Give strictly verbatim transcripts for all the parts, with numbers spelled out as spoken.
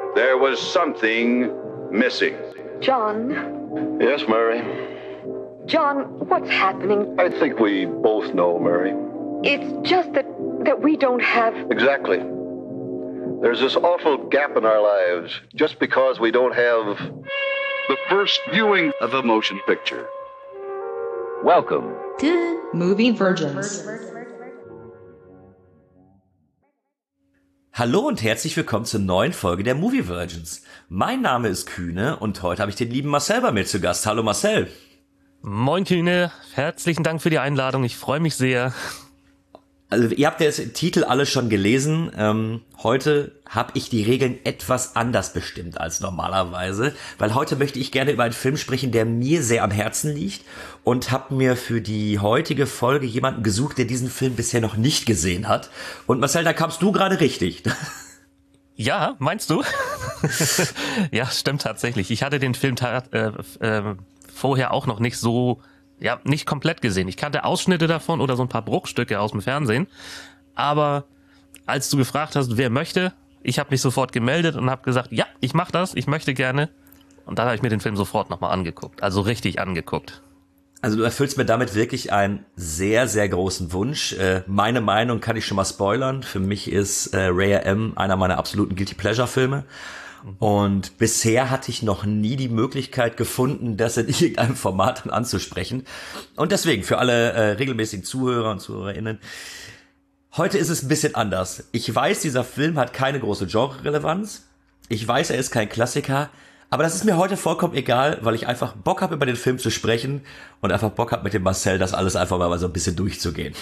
There was something missing. John? Yes, Mary? John, what's happening? I think we both know, Mary. It's just that, that we don't have... Exactly. There's this awful gap in our lives just because we don't have... The first viewing of a motion picture. Welcome to Movie Virgins. Hallo und herzlich willkommen zur neuen Folge der Movie Virgins. Mein Name ist Kühne und heute habe ich den lieben Marcel bei mir zu Gast. Hallo Marcel. Moin Kühne, herzlichen Dank für die Einladung, ich freue mich sehr. Also ihr habt den Titel alle schon gelesen. Ähm, heute habe ich die Regeln etwas anders bestimmt als normalerweise, weil heute möchte ich gerne über einen Film sprechen, der mir sehr am Herzen liegt und habe mir für die heutige Folge jemanden gesucht, der diesen Film bisher noch nicht gesehen hat. Und Marcel, da kamst du gerade richtig. Ja, meinst du? Ja, stimmt tatsächlich. Ich hatte den Film ta- äh, äh, vorher auch noch nicht so... Ja, nicht komplett gesehen. Ich kannte Ausschnitte davon oder so ein paar Bruchstücke aus dem Fernsehen. Aber als du gefragt hast, wer möchte, ich habe mich sofort gemeldet und habe gesagt, ja, ich mache das, ich möchte gerne. Und dann habe ich mir den Film sofort nochmal angeguckt. Also richtig angeguckt. Also du erfüllst mir damit wirklich einen sehr, sehr großen Wunsch. Äh, meine Meinung kann ich schon mal spoilern. Für mich ist äh, Ray M. einer meiner absoluten Guilty Pleasure Filme. Und bisher hatte ich noch nie die Möglichkeit gefunden, das in irgendeinem Format dann anzusprechen. Und deswegen, für alle äh, regelmäßigen Zuhörer und ZuhörerInnen, heute ist es ein bisschen anders. Ich weiß, dieser Film hat keine große Genre-Relevanz. Ich weiß, er ist kein Klassiker. Aber das ist mir heute vollkommen egal, weil ich einfach Bock habe, über den Film zu sprechen und einfach Bock habe, mit dem Marcel das alles einfach mal so ein bisschen durchzugehen.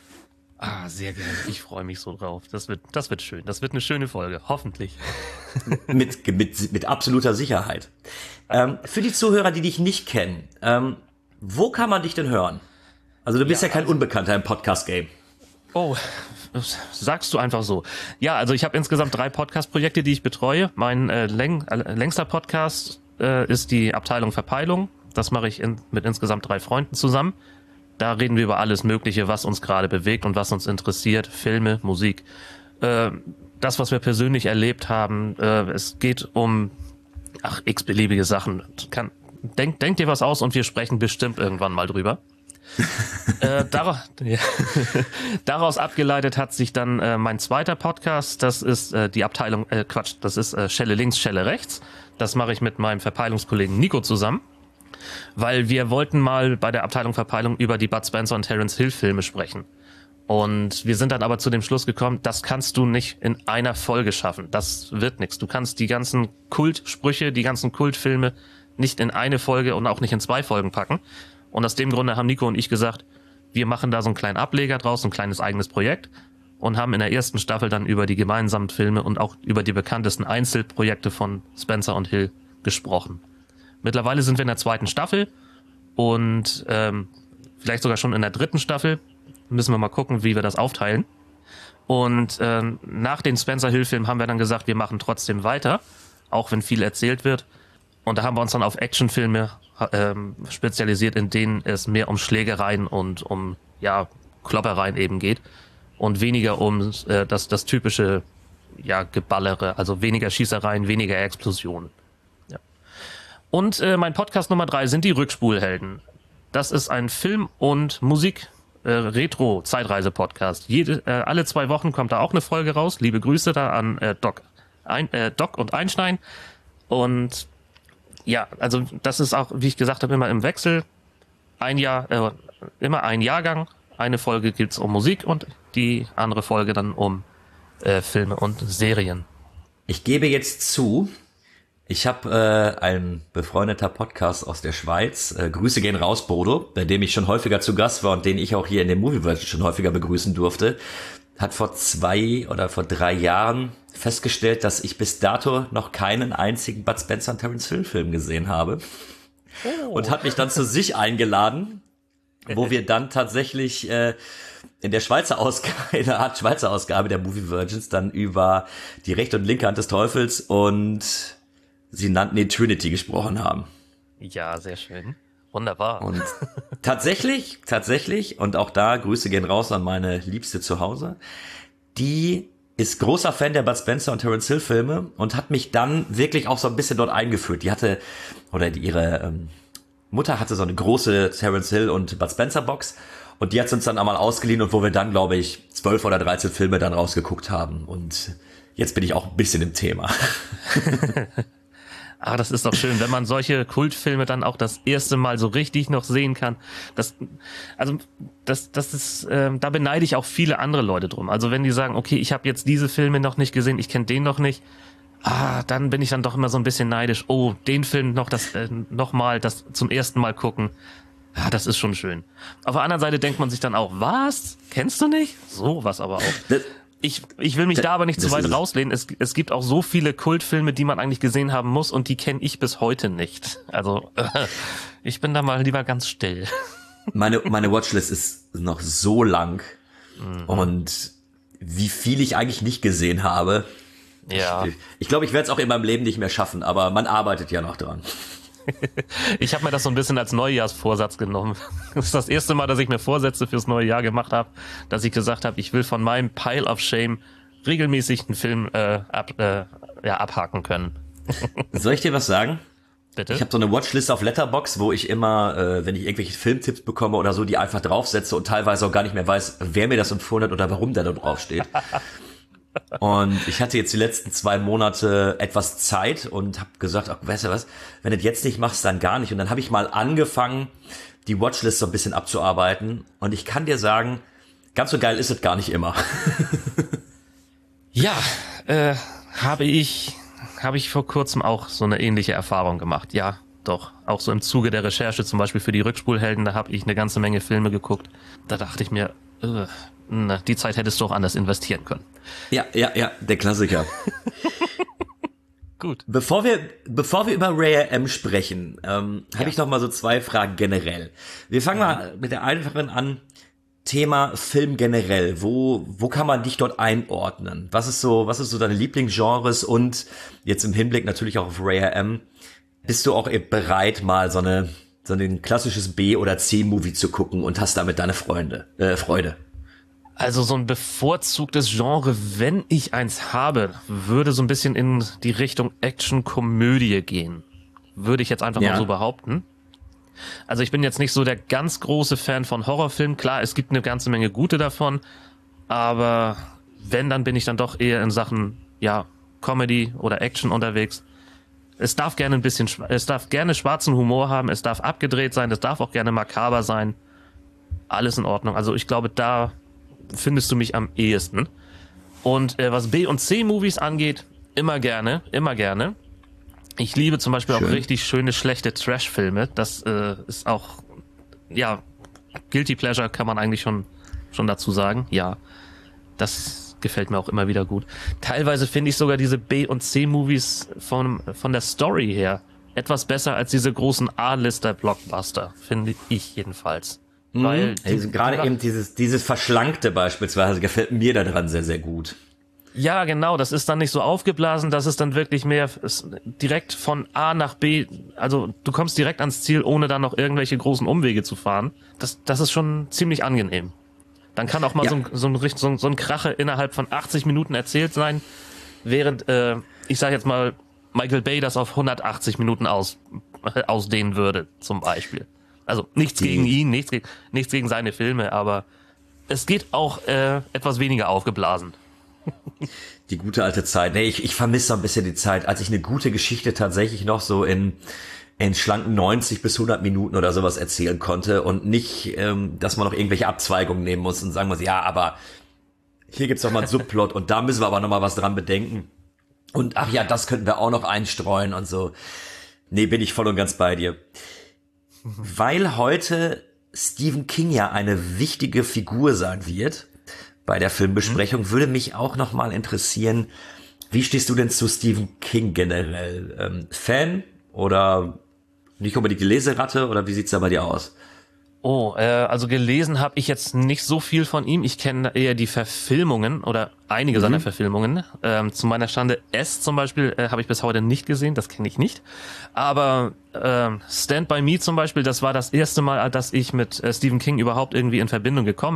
Ah, sehr gerne. Ich freue mich so drauf. Das wird, das wird schön. Das wird eine schöne Folge. Hoffentlich. mit, mit, mit absoluter Sicherheit. Ähm, für die Zuhörer, die dich nicht kennen, ähm, wo kann man dich denn hören? Also du bist ja, ja kein also, Unbekannter im Podcast-Game. Oh, das sagst du einfach so. Ja, also ich habe insgesamt drei Podcast-Projekte, die ich betreue. Mein äh, läng, äh, längster Podcast äh, ist die Abteilung Verpeilung. Das mache ich in, mit insgesamt drei Freunden zusammen. Da reden wir über alles Mögliche, was uns gerade bewegt und was uns interessiert. Filme, Musik, äh, das, was wir persönlich erlebt haben. Äh, es geht um, ach, x-beliebige Sachen. Kann, denk, denk dir was aus und wir sprechen bestimmt irgendwann mal drüber. äh, daraus, ja. Daraus abgeleitet hat sich dann äh, mein zweiter Podcast. Das ist äh, die Abteilung, äh, Quatsch, das ist äh, Schelle links, Schelle rechts. Das mache ich mit meinem Verpeilungskollegen Nico zusammen. Weil wir wollten mal bei der Abteilung Verpeilung über die Bud Spencer und Terence Hill Filme sprechen. Und wir sind dann aber zu dem Schluss gekommen, das kannst du nicht in einer Folge schaffen. Das wird nichts. Du kannst die ganzen Kultsprüche, die ganzen Kultfilme nicht in eine Folge und auch nicht in zwei Folgen packen. Und aus dem Grunde haben Nico und ich gesagt, wir machen da so einen kleinen Ableger draus, ein kleines eigenes Projekt und haben in der ersten Staffel dann über die gemeinsamen Filme und auch über die bekanntesten Einzelprojekte von Spencer und Hill gesprochen. Mittlerweile sind wir in der zweiten Staffel und ähm, vielleicht sogar schon in der dritten Staffel. Müssen wir mal gucken, wie wir das aufteilen. Und ähm, nach den Spencer-Hill-Filmen haben wir dann gesagt, wir machen trotzdem weiter, auch wenn viel erzählt wird. Und da haben wir uns dann auf Actionfilme ähm, spezialisiert, in denen es mehr um Schlägereien und um ja Kloppereien eben geht und weniger um äh, das, das typische ja Geballere, also weniger Schießereien, weniger Explosionen. Und äh, mein Podcast Nummer drei sind die Rückspulhelden. Das ist ein Film- und Musik-Retro-Zeitreise-Podcast. Jede, äh, alle zwei Wochen kommt da auch eine Folge raus. Liebe Grüße da an äh, Doc, ein, äh, Doc und Einstein. Und ja, also das ist auch, wie ich gesagt habe, immer im Wechsel. Ein Jahr, äh, immer ein Jahrgang. Eine Folge geht's um Musik und die andere Folge dann um äh, Filme und Serien. Ich gebe jetzt zu, ich habe äh, ein befreundeter Podcast aus der Schweiz, äh, Grüße gehen raus, Bodo, bei dem ich schon häufiger zu Gast war und den ich auch hier in dem Movie Virgins schon häufiger begrüßen durfte, hat vor zwei oder vor drei Jahren festgestellt, dass ich bis dato noch keinen einzigen Bud Spencer und Terence Hill Film gesehen habe. Oh. Und hat mich dann zu sich eingeladen, wo wir dann tatsächlich äh, in der Schweizer Ausgabe, in der Art Schweizer Ausgabe der Movie Virgins dann über die rechte und linke Hand des Teufels und sie nannten ihn Trinity gesprochen haben. Ja, sehr schön. Wunderbar. Und tatsächlich, tatsächlich, und auch da Grüße gehen raus an meine Liebste zu Hause, die ist großer Fan der Bud Spencer und Terence Hill Filme und hat mich dann wirklich auch so ein bisschen dort eingeführt. Die hatte, oder die, ihre ähm, Mutter hatte so eine große Terence Hill und Bud Spencer Box und die hat uns dann einmal ausgeliehen und wo wir dann, glaube ich, zwölf oder dreizehn Filme dann rausgeguckt haben und jetzt bin ich auch ein bisschen im Thema. Ah, das ist doch schön, wenn man solche Kultfilme dann auch das erste Mal so richtig noch sehen kann. Das, also das, das ist, ähm, da beneide ich auch viele andere Leute drum. Also wenn die sagen, okay, ich habe jetzt diese Filme noch nicht gesehen, ich kenne den noch nicht, ah, dann bin ich dann doch immer so ein bisschen neidisch. Oh, den Film noch das äh, noch mal, das zum ersten Mal gucken. Ja, das ist schon schön. Auf der anderen Seite denkt man sich dann auch, was? Kennst du nicht? So was aber auch. Das Ich, ich will mich da aber nicht zu Das weit ist- rauslehnen. Es, es gibt auch so viele Kultfilme, die man eigentlich gesehen haben muss und die kenne ich bis heute nicht. Also äh, ich bin da mal lieber ganz still. Meine, meine Watchlist ist noch so lang und wie viel ich eigentlich nicht gesehen habe. Ja. Ich, ich glaube, ich werde es auch in meinem Leben nicht mehr schaffen, aber man arbeitet ja noch dran. Ich habe mir das so ein bisschen als Neujahrsvorsatz genommen. Das ist das erste Mal, dass ich mir Vorsätze fürs neue Jahr gemacht habe, dass ich gesagt habe, ich will von meinem Pile of Shame regelmäßig einen Film äh, ab, äh, ja, abhaken können. Soll ich dir was sagen? Bitte? Ich habe so eine Watchlist auf Letterboxd, wo ich immer, äh, wenn ich irgendwelche Filmtipps bekomme oder so, die einfach draufsetze und teilweise auch gar nicht mehr weiß, wer mir das empfohlen hat oder warum der da drauf steht. Und ich hatte jetzt die letzten zwei Monate etwas Zeit und habe gesagt, ach, weißt du was, wenn du das jetzt nicht machst, dann gar nicht. Und dann habe ich mal angefangen, die Watchlist so ein bisschen abzuarbeiten. Und ich kann dir sagen, ganz so geil ist es gar nicht immer. Ja, äh, habe ich, habe ich vor kurzem auch so eine ähnliche Erfahrung gemacht. Ja, doch. Auch so im Zuge der Recherche, zum Beispiel für die Rückspulhelden, da habe ich eine ganze Menge Filme geguckt. Da dachte ich mir, äh, na, die Zeit hättest du auch anders investieren können. Ja, ja, ja, der Klassiker. Gut. Bevor wir, bevor wir über Ray M sprechen, ähm, ja. habe ich noch mal so zwei Fragen generell. Wir fangen mal mit der einfachen an. Thema Film generell. Wo, wo kann man dich dort einordnen? Was ist so, was ist so deine Lieblingsgenres? Und jetzt im Hinblick natürlich auch auf Ray M. Bist du auch bereit, mal so eine, so ein klassisches B- oder C-Movie zu gucken und hast damit deine Freunde, äh, Freude? Also so ein bevorzugtes Genre, wenn ich eins habe, würde so ein bisschen in die Richtung Action-Komödie gehen. Würde ich jetzt einfach Ja. mal so behaupten. Also ich bin jetzt nicht so der ganz große Fan von Horrorfilmen. Klar, es gibt eine ganze Menge gute davon. Aber wenn, dann bin ich dann doch eher in Sachen, ja, Comedy oder Action unterwegs. Es darf gerne ein bisschen, schwa- es darf gerne schwarzen Humor haben, es darf abgedreht sein, es darf auch gerne makaber sein. Alles in Ordnung. Also ich glaube, da findest du mich am ehesten. Und äh, was B- und C-Movies angeht, immer gerne, immer gerne. Ich liebe zum Beispiel Schön. auch richtig schöne, schlechte Trash-Filme. Das äh, ist auch, ja, Guilty Pleasure kann man eigentlich schon, schon dazu sagen. Ja, das gefällt mir auch immer wieder gut. Teilweise finde ich sogar diese B- und C-Movies von, von der Story her etwas besser als diese großen A-Lister-Blockbuster, finde ich jedenfalls. Weil die- Also gerade eben dieses, dieses Verschlankte beispielsweise gefällt mir daran sehr, sehr gut. Ja, genau, das ist dann nicht so aufgeblasen, das ist dann wirklich mehr ist direkt von A nach B, also du kommst direkt ans Ziel, ohne dann noch irgendwelche großen Umwege zu fahren. Das, das ist schon ziemlich angenehm. Dann kann auch mal Ja. so, ein, so, ein, richt- so, ein, so ein Krache innerhalb von achtzig Minuten erzählt sein, während, äh, ich sag jetzt mal, Michael Bay das auf hundertachtzig Minuten aus, äh, ausdehnen würde, zum Beispiel. Also nichts Die- gegen ihn, nichts, ge- nichts gegen seine Filme, aber es geht auch äh, etwas weniger aufgeblasen. Die gute alte Zeit. Nee, ich, ich vermisse so ein bisschen die Zeit, als ich eine gute Geschichte tatsächlich noch so in, in schlanken neunzig bis hundert Minuten oder sowas erzählen konnte und nicht, ähm, dass man noch irgendwelche Abzweigungen nehmen muss und sagen muss, ja, aber hier gibt's doch mal einen Subplot und da müssen wir aber noch mal was dran bedenken. Und ach ja, das könnten wir auch noch einstreuen und so. Nee, bin ich voll und ganz bei dir. Weil heute Stephen King ja eine wichtige Figur sein wird bei der Filmbesprechung, würde mich auch noch mal interessieren, wie stehst du denn zu Stephen King generell? Ähm, Fan oder nicht unbedingt die Leseratte oder wie sieht's da bei dir aus? Oh, äh, also gelesen habe ich jetzt nicht so viel von ihm. Ich kenne eher die Verfilmungen oder einige seiner Verfilmungen. Ähm, zu meiner Schande S zum Beispiel äh, habe ich bis heute nicht gesehen, das kenne ich nicht. Aber ähm, Stand By Me zum Beispiel, das war das erste Mal, dass ich mit äh, Stephen King überhaupt irgendwie in Verbindung gekommen bin.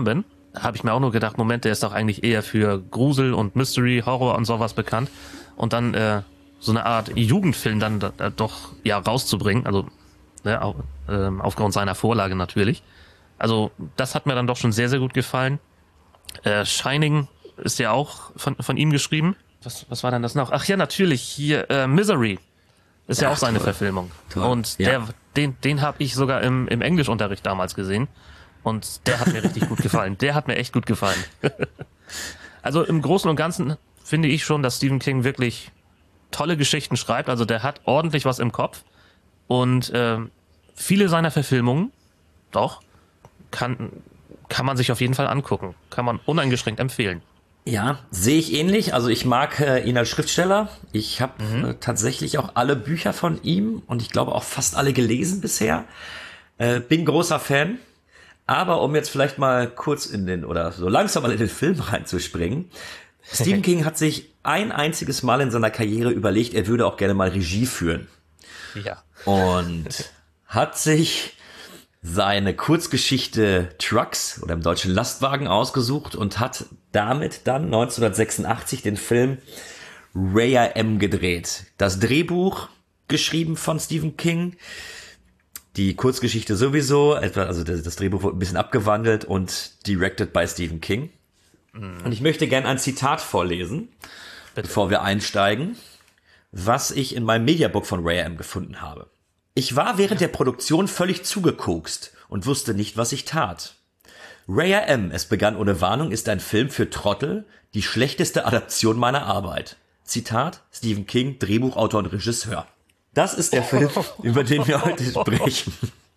habe ich mir auch nur gedacht, Moment, der ist doch eigentlich eher für Grusel und Mystery, Horror und sowas bekannt. Und dann äh, so eine Art Jugendfilm dann da, da doch ja rauszubringen, also ne, auf, äh, aufgrund seiner Vorlage natürlich. Also das hat mir dann doch schon sehr, sehr gut gefallen. Äh, Shining ist ja auch von, von ihm geschrieben. Was, was war denn das noch? Ach ja, natürlich, hier äh, Misery ist ja, ja auch seine toll. Verfilmung. Toll. Und Ja. der, den, den habe ich sogar im, im Englischunterricht damals gesehen. Und der hat mir richtig gut gefallen. Der hat mir echt gut gefallen. Also im Großen und Ganzen finde ich schon, dass Stephen King wirklich tolle Geschichten schreibt. Also der hat ordentlich was im Kopf. Und äh, viele seiner Verfilmungen, doch, kann, kann man sich auf jeden Fall angucken. Kann man uneingeschränkt empfehlen. Ja, sehe ich ähnlich. Also ich mag äh, ihn als Schriftsteller. Ich habe mhm. äh, tatsächlich auch alle Bücher von ihm und ich glaube auch fast alle gelesen bisher. Äh, bin großer Fan. Aber um jetzt vielleicht mal kurz in den, oder so langsam mal in den Film reinzuspringen. Stephen King hat sich ein einziges Mal in seiner Karriere überlegt, er würde auch gerne mal Regie führen. Ja. Und hat sich seine Kurzgeschichte Trucks oder im Deutschen Lastwagen ausgesucht und hat damit dann neunzehnhundertsechsundachtzig den Film Ray M. gedreht. Das Drehbuch geschrieben von Stephen King, die Kurzgeschichte sowieso, etwa, also das, das Drehbuch wurde ein bisschen abgewandelt und directed by Stephen King. Mhm. Und ich möchte gerne ein Zitat vorlesen, Bitte. bevor wir einsteigen, was ich in meinem Mediabook von Ray M. gefunden habe. Ich war während der Produktion völlig zugekokst und wusste nicht, was ich tat. Ray M. Es begann ohne Warnung ist ein Film für Trottel, die schlechteste Adaption meiner Arbeit. Zitat, Stephen King, Drehbuchautor und Regisseur. Das ist der Film, über den wir heute sprechen.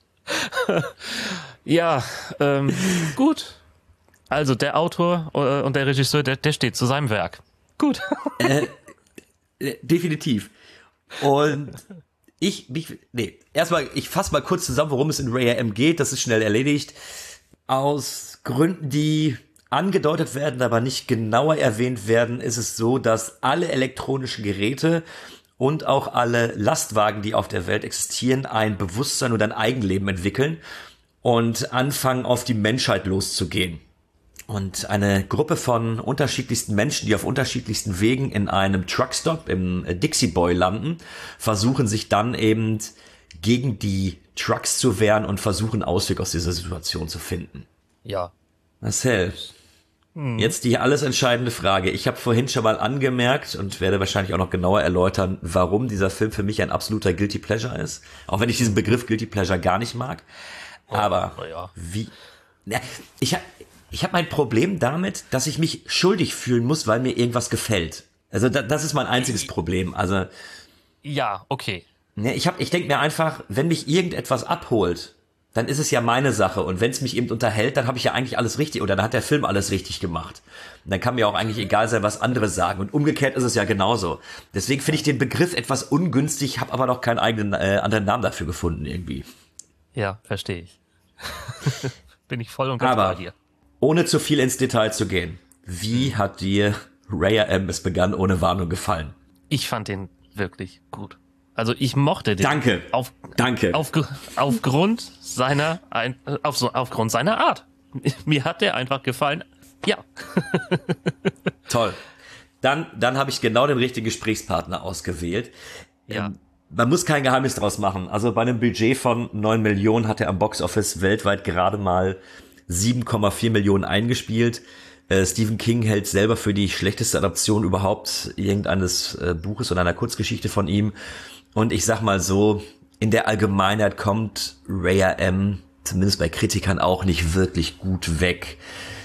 Ja, ähm, gut. Also der Autor äh, und der Regisseur, der, der steht zu seinem Werk. Gut. Äh, äh, definitiv. Und ich, mich, nee, erstmal, ich fasse mal kurz zusammen, worum es in Ray M. geht. Das ist schnell erledigt. Aus Gründen, die angedeutet werden, aber nicht genauer erwähnt werden, ist es so, dass alle elektronischen Geräte und auch alle Lastwagen, die auf der Welt existieren, ein Bewusstsein und ein Eigenleben entwickeln und anfangen, auf die Menschheit loszugehen. Und eine Gruppe von unterschiedlichsten Menschen, die auf unterschiedlichsten Wegen in einem Truckstop im Dixie Boy landen, versuchen sich dann eben gegen die Trucks zu wehren und versuchen, Ausweg aus dieser Situation zu finden. Ja. Marcel, hm. jetzt die alles entscheidende Frage. Ich habe vorhin schon mal angemerkt und werde wahrscheinlich auch noch genauer erläutern, warum dieser Film für mich ein absoluter Guilty Pleasure ist. Auch wenn ich diesen Begriff Guilty Pleasure gar nicht mag. Aber oh, ja. wie... Ja, ich habe ich hab mein Problem damit, dass ich mich schuldig fühlen muss, weil mir irgendwas gefällt. Also da, das ist mein einziges Problem. Also ja, okay. Ne, ich hab, ich denke mir einfach, wenn mich irgendetwas abholt, dann ist es ja meine Sache. Und wenn es mich eben unterhält, dann habe ich ja eigentlich alles richtig, oder dann hat der Film alles richtig gemacht. Und dann kann mir auch eigentlich egal sein, was andere sagen. Und umgekehrt ist es ja genauso. Deswegen finde ich den Begriff etwas ungünstig, habe aber noch keinen eigenen äh, anderen Namen dafür gefunden irgendwie. Ja, verstehe ich. Bin ich voll und ganz bei dir. Ohne zu viel ins Detail zu gehen, wie hat dir Ray M. Es begann ohne Warnung gefallen? Ich fand den wirklich gut. Also ich mochte den. Danke. Auf, Danke. Auf, aufgrund seiner, ein, auf so, aufgrund seiner Art. Mir hat der einfach gefallen. Ja. Toll. Dann, dann habe ich genau den richtigen Gesprächspartner ausgewählt. Ja. Ähm, man muss kein Geheimnis draus machen. Also bei einem Budget von neun Millionen hat er am Boxoffice weltweit gerade mal sieben Komma vier Millionen eingespielt. Äh, Stephen King hält selber für die schlechteste Adaption überhaupt irgendeines äh, Buches oder einer Kurzgeschichte von ihm. Und ich sag mal so, in der Allgemeinheit kommt Ray M. zumindest bei Kritikern auch nicht wirklich gut weg.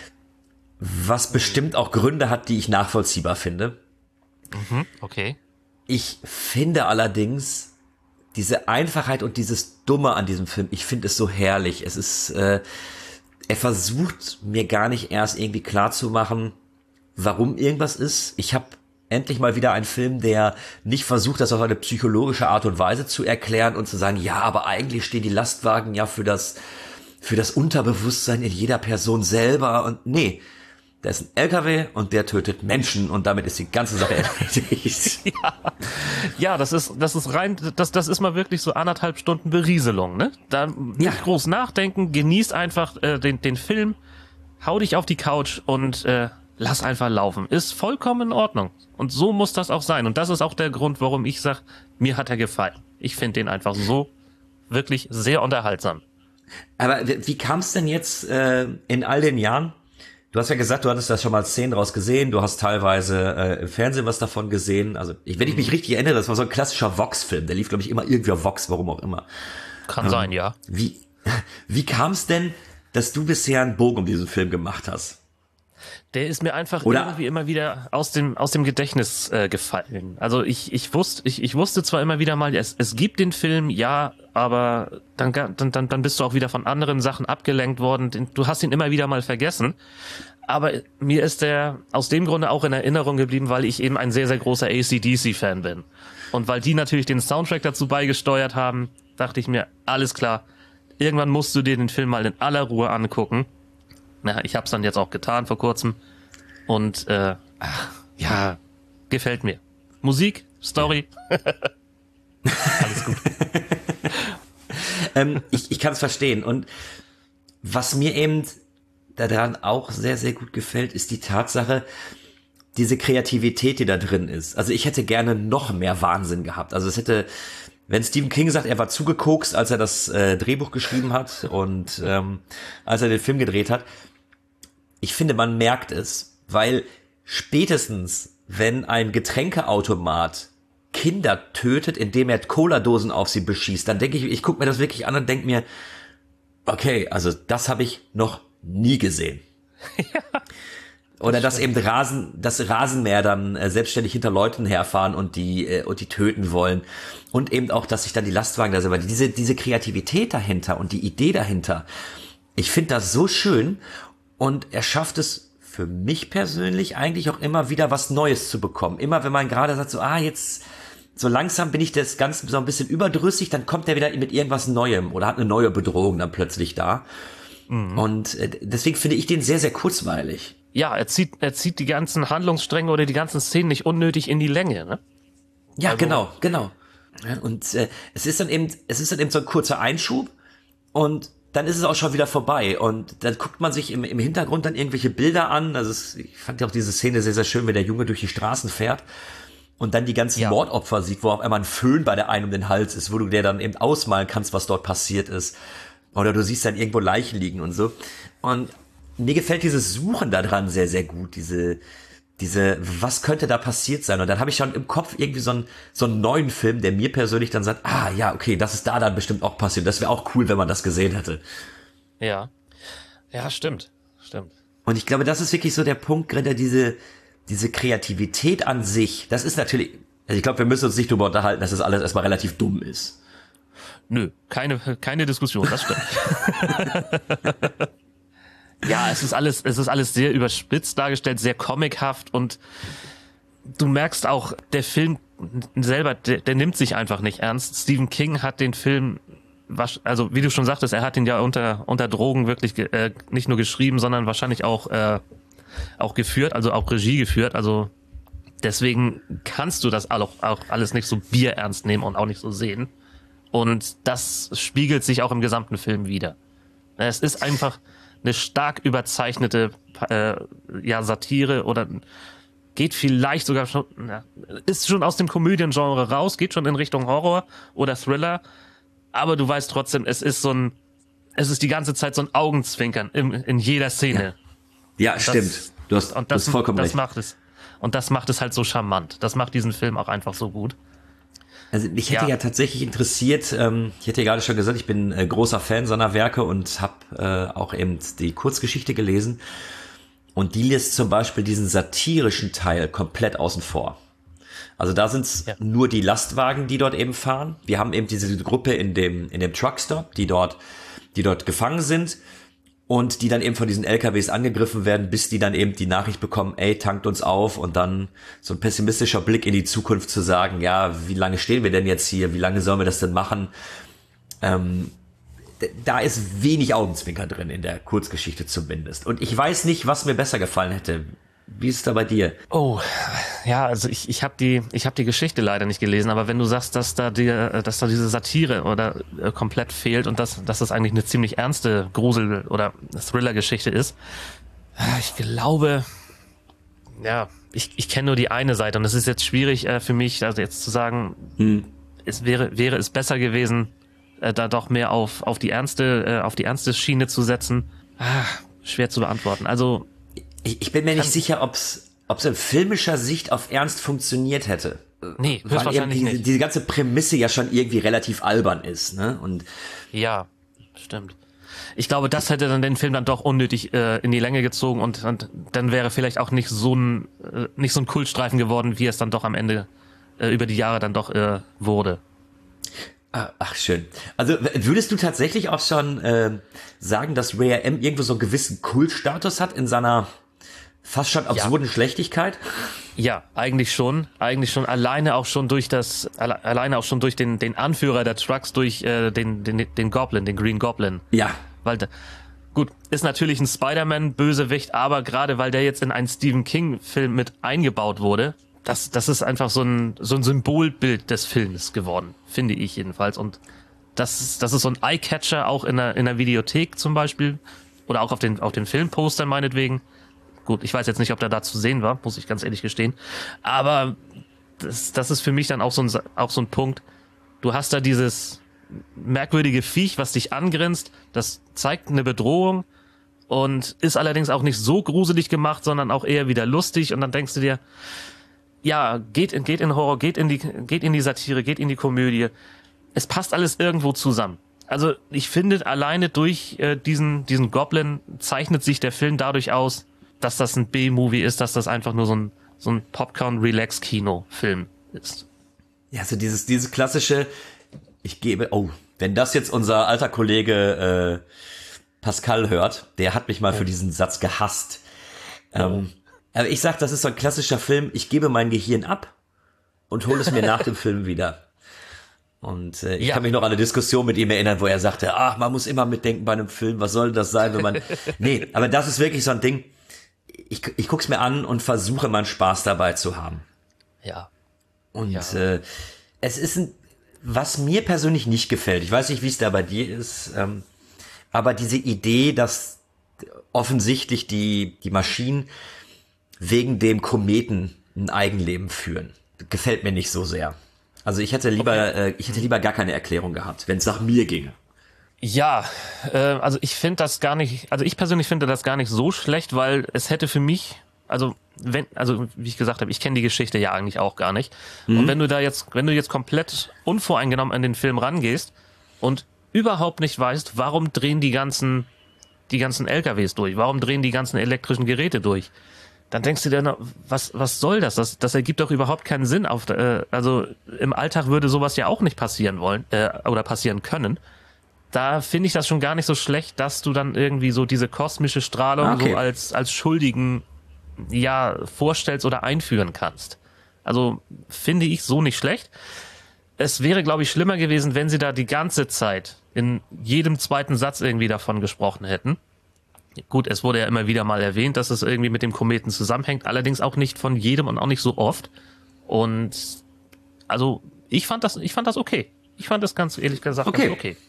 Was bestimmt auch Gründe hat, die ich nachvollziehbar finde. Mhm, okay. Ich finde allerdings diese Einfachheit und dieses Dumme an diesem Film, ich finde es so herrlich. Es ist, äh, er versucht mir gar nicht erst irgendwie klarzumachen, warum irgendwas ist. Ich habe endlich mal wieder einen Film, der nicht versucht, das auf eine psychologische Art und Weise zu erklären und zu sagen, ja, aber eigentlich stehen die Lastwagen ja für das, für das Unterbewusstsein in jeder Person selber. Und nee, da ist ein L K W und der tötet Menschen und damit ist die ganze Sache erledigt. ja. ja, das ist, das ist rein, das, das ist mal wirklich so anderthalb Stunden Berieselung, ne? Da nicht ja. groß nachdenken, genießt einfach äh, den, den Film. hau dich auf die Couch und äh, lass einfach laufen. Ist vollkommen in Ordnung. Und so muss das auch sein. Und das ist auch der Grund, warum ich sage, mir hat er gefallen. Ich finde den einfach so wirklich sehr unterhaltsam. Aber wie, wie kam es denn jetzt äh, in all den Jahren? Du hast ja gesagt, du hattest da schon mal Szenen draus gesehen, du hast teilweise äh, im Fernsehen was davon gesehen. Also ich, wenn ich mich richtig erinnere, das war so ein klassischer Vox-Film. Der lief, glaube ich, immer irgendwie auf Vox, warum auch immer. Kann ähm, sein, ja. Wie, wie kam es denn, dass du bisher einen Bogen um diesen Film gemacht hast? Der ist mir einfach Oder irgendwie immer wieder aus dem aus dem Gedächtnis äh, gefallen. Also ich ich wusste ich ich wusste zwar immer wieder mal, es es gibt den Film, ja, aber dann dann dann dann bist du auch wieder von anderen Sachen abgelenkt worden. Du hast ihn immer wieder mal vergessen. Aber mir ist der aus dem Grunde auch in Erinnerung geblieben, weil ich eben ein sehr sehr großer A C D C-Fan bin und weil die natürlich den Soundtrack dazu beigesteuert haben, dachte ich mir, alles klar. Irgendwann musst du dir den Film mal in aller Ruhe angucken. Na, ich hab's dann jetzt auch getan vor kurzem. Und äh, ach, ja, gefällt mir. Musik, Story, ja. Alles gut. ähm, ich ich kann es verstehen. Und was mir eben daran auch sehr, sehr gut gefällt, ist die Tatsache, diese Kreativität, die da drin ist. Also ich hätte gerne noch mehr Wahnsinn gehabt. Also es hätte... Wenn Stephen King sagt, er war zugekokst, als er das äh, Drehbuch geschrieben hat und ähm, als er den Film gedreht hat, ich finde, man merkt es, weil spätestens, wenn ein Getränkeautomat Kinder tötet, indem er Cola-Dosen auf sie beschießt, dann denke ich, ich gucke mir das wirklich an und denke mir, okay, also das habe ich noch nie gesehen. Ja. Oder dass eben Rasen, das Rasenmäher dann äh, selbstständig hinter Leuten herfahren und die äh, und die töten wollen und eben auch, dass sich dann die Lastwagen da selber diese diese Kreativität dahinter und die Idee dahinter. Ich finde das so schön und er schafft es für mich persönlich eigentlich auch immer wieder was Neues zu bekommen. Immer wenn man gerade sagt so, ah jetzt so langsam bin ich das Ganze so ein bisschen überdrüssig, dann kommt er wieder mit irgendwas Neuem oder hat eine neue Bedrohung dann plötzlich da. Mhm. Und äh, deswegen finde ich den sehr sehr kurzweilig. Ja, er zieht, er zieht die ganzen Handlungsstränge oder die ganzen Szenen nicht unnötig in die Länge, ne? Ja, also, genau, genau. Und äh, es ist dann eben, es ist dann eben so ein kurzer Einschub und dann ist es auch schon wieder vorbei und dann guckt man sich im, im Hintergrund dann irgendwelche Bilder an. Also es, ich fand ja auch diese Szene sehr, sehr schön, wenn der Junge durch die Straßen fährt und dann die ganzen ja. Mordopfer sieht, wo auf einmal ein Föhn bei der einen um den Hals ist, wo du dir dann eben ausmalen kannst, was dort passiert ist. Oder du siehst dann irgendwo Leichen liegen und so. Und mir gefällt dieses Suchen da dran sehr, sehr gut. Diese, diese, was könnte da passiert sein? Und dann habe ich schon im Kopf irgendwie so einen, so einen neuen Film, der mir persönlich dann sagt, ah ja, okay, das ist da dann bestimmt auch passiert. Das wäre auch cool, wenn man das gesehen hätte. Ja, ja, stimmt, stimmt. Und ich glaube, das ist wirklich so der Punkt, gerade diese, diese Kreativität an sich. Das ist natürlich, also ich glaube, wir müssen uns nicht darüber unterhalten, dass das alles erstmal relativ dumm ist. Nö, keine, keine Diskussion, das stimmt. Ja, es ist alles, es ist alles sehr überspitzt dargestellt, sehr comichaft und du merkst auch, der Film selber, der, der nimmt sich einfach nicht ernst. Stephen King hat den Film, also wie du schon sagtest, er hat ihn ja unter unter Drogen wirklich äh, nicht nur geschrieben, sondern wahrscheinlich auch äh, auch geführt, also auch Regie geführt. Also deswegen kannst du das auch, auch alles nicht so bierernst nehmen und auch nicht so sehen. Und das spiegelt sich auch im gesamten Film wider. Es ist einfach eine stark überzeichnete äh, ja Satire oder geht vielleicht sogar schon, ja, ist schon aus dem Komödiengenre raus, geht schon in Richtung Horror oder Thriller, aber du weißt trotzdem, es ist so ein, es ist die ganze Zeit so ein Augenzwinkern in, in jeder Szene. Ja, ja das, stimmt. Du hast, und das, du hast vollkommen das recht. macht es. Und das macht es halt so charmant. Das macht diesen Film auch einfach so gut. Also mich hätte ja, ja tatsächlich interessiert, ähm, ich hätte ja gerade schon gesagt, ich bin äh, großer Fan seiner Werke und habe äh, auch eben die Kurzgeschichte gelesen. Und die lässt zum Beispiel diesen satirischen Teil komplett außen vor. Also da sind es ja. nur die Lastwagen, die dort eben fahren. Wir haben eben diese Gruppe in dem in dem Truckstop, die dort die dort gefangen sind und die dann eben von diesen L K Ws angegriffen werden, bis die dann eben die Nachricht bekommen, ey, tankt uns auf, und dann so ein pessimistischer Blick in die Zukunft zu sagen, ja, wie lange stehen wir denn jetzt hier, wie lange sollen wir das denn machen? Ähm, da ist wenig Augenzwinker drin in der Kurzgeschichte zumindest. Und ich weiß nicht, was mir besser gefallen hätte. Wie ist es da bei dir? Oh, ja, also ich ich habe die ich habe die Geschichte leider nicht gelesen, aber wenn du sagst, dass da die dass da diese Satire oder äh, komplett fehlt und dass dass das eigentlich eine ziemlich ernste Grusel- oder Thriller-Geschichte ist, Ich glaube, ja, ich, ich kenne nur die eine Seite und es ist jetzt schwierig äh, für mich, also jetzt zu sagen, hm. es wäre, wäre es besser gewesen, äh, da doch mehr auf, auf die ernste, äh, auf die ernste Schiene zu setzen. Ah, schwer zu beantworten. Also, ich, ich bin mir nicht sicher, ob's, ob's in filmischer Sicht auf Ernst funktioniert hätte. Nee, höchstwahrscheinlich die, nicht. Diese ganze Prämisse ja schon irgendwie relativ albern ist, ne? Und ja, stimmt. Ich glaube, das hätte dann den Film dann doch unnötig äh, in die Länge gezogen und, und dann wäre vielleicht auch nicht so ein äh, nicht so ein Kultstreifen geworden, wie es dann doch am Ende äh, über die Jahre dann doch äh, wurde. Ach, schön. Also würdest du tatsächlich auch schon äh, sagen, dass Ray M irgendwo so einen gewissen Kultstatus hat in seiner fast schon absurden ja. Schlechtigkeit? Ja, eigentlich schon. Eigentlich schon. Alleine auch schon durch das, alle, alleine auch schon durch den, den Anführer der Trucks, durch äh, den, den, den Goblin, den Green Goblin. Ja. Weil, gut, ist natürlich ein Spider-Man-Bösewicht, aber gerade weil der jetzt in einen Stephen King-Film mit eingebaut wurde, das, das ist einfach so ein, so ein Symbolbild des Films geworden, finde ich jedenfalls. Und das ist, das ist so ein Eye-Catcher auch in der, in der Videothek zum Beispiel oder auch auf den, auf den Filmpostern meinetwegen. Gut, ich weiß jetzt nicht, ob der da zu sehen war, muss ich ganz ehrlich gestehen. Aber das, das ist für mich dann auch so ein, auch so ein Punkt. Du hast da dieses merkwürdige Viech, was dich angrinst. Das zeigt eine Bedrohung und ist allerdings auch nicht so gruselig gemacht, sondern auch eher wieder lustig. Und dann denkst du dir, ja, geht in, geht in Horror, geht in die, geht in die Satire, geht in die Komödie. Es passt alles irgendwo zusammen. Also ich finde, alleine durch äh, diesen, diesen Goblin zeichnet sich der Film dadurch aus, dass das ein B-Movie ist, dass das einfach nur so ein, so ein Popcorn-Relax-Kino-Film ist. Ja, so dieses, dieses klassische, ich gebe, oh, wenn das jetzt unser alter Kollege äh, Pascal hört, der hat mich mal oh. für diesen Satz gehasst. Oh. Ähm, aber ich sag, das ist so ein klassischer Film, ich gebe mein Gehirn ab und hole es mir nach dem Film wieder. Und äh, ich ja. kann mich noch an eine Diskussion mit ihm erinnern, wo er sagte, ach, man muss immer mitdenken bei einem Film, was soll das sein, wenn man... Nee, aber das ist wirklich so ein Ding, ich, ich guck's mir an und versuche, meinen Spaß dabei zu haben. Ja. Und ja. Äh, es ist ein, was mir persönlich nicht gefällt, ich weiß nicht, wie es da bei dir ist, ähm, aber diese Idee, dass offensichtlich die, die Maschinen wegen dem Kometen ein Eigenleben führen, gefällt mir nicht so sehr. Also ich hätte lieber, okay. äh, ich hätte lieber gar keine Erklärung gehabt, wenn es nach mir ginge. Ja, äh, also ich finde das gar nicht, also ich persönlich finde das gar nicht so schlecht, weil es hätte für mich, also wenn, also wie ich gesagt habe, ich kenne die Geschichte ja eigentlich auch gar nicht. Mhm. Und wenn du da jetzt, wenn du jetzt komplett unvoreingenommen an den Film rangehst und überhaupt nicht weißt, warum drehen die ganzen, die ganzen L K Ws durch, warum drehen die ganzen elektrischen Geräte durch, dann denkst du dir, was, was soll das? Das, das ergibt doch überhaupt keinen Sinn. Auf, äh, also im Alltag würde sowas ja auch nicht passieren wollen äh, oder passieren können. Da finde ich das schon gar nicht so schlecht, dass du dann irgendwie so diese kosmische Strahlung okay. so als als Schuldigen ja vorstellst oder einführen kannst. Also finde ich so nicht schlecht. Es wäre, glaube ich, schlimmer gewesen, wenn sie da die ganze Zeit in jedem zweiten Satz irgendwie davon gesprochen hätten. Gut, es wurde ja immer wieder mal erwähnt, dass es irgendwie mit dem Kometen zusammenhängt, allerdings auch nicht von jedem und auch nicht so oft. Und also ich fand das, ich fand das okay. Ich fand das ganz ehrlich gesagt okay. ganz okay.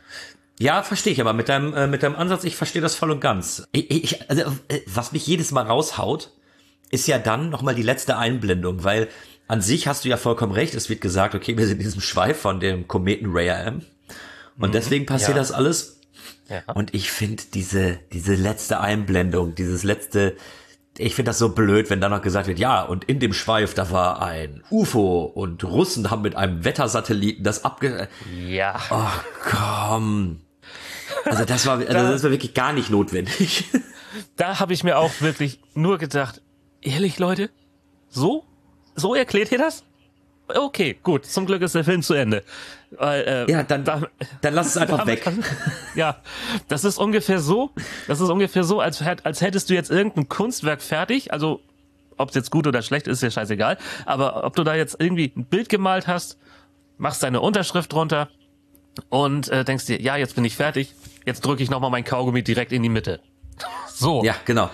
Ja, verstehe ich, aber mit deinem äh, mit deinem Ansatz, ich verstehe das voll und ganz. Ich, ich, also, äh, was mich jedes Mal raushaut, ist ja dann nochmal die letzte Einblendung, weil an sich hast du ja vollkommen recht, es wird gesagt, okay, wir sind in diesem Schweif von dem Kometen Ray M und mhm. deswegen passiert ja. das alles. Ja. Und ich finde diese diese letzte Einblendung, dieses letzte, ich finde das so blöd, wenn dann noch gesagt wird, ja, und in dem Schweif, da war ein U F O und Russen haben mit einem Wettersatelliten das abge... Ja. Oh, komm. Also das war, also das war wirklich gar nicht notwendig. Da habe ich mir auch wirklich nur gedacht, ehrlich, Leute, so? So erklärt ihr das? Okay, gut, zum Glück ist der Film zu Ende. Weil, äh, ja, dann, da, dann lass es einfach weg. Ja, das ist ungefähr so, das ist ungefähr so, als, als hättest du jetzt irgendein Kunstwerk fertig, also ob es jetzt gut oder schlecht ist, ist ja scheißegal, aber ob du da jetzt irgendwie ein Bild gemalt hast, machst deine Unterschrift drunter und äh, denkst dir, ja, jetzt bin ich fertig, jetzt drücke ich nochmal mein Kaugummi direkt in die Mitte. So. Ja, genau.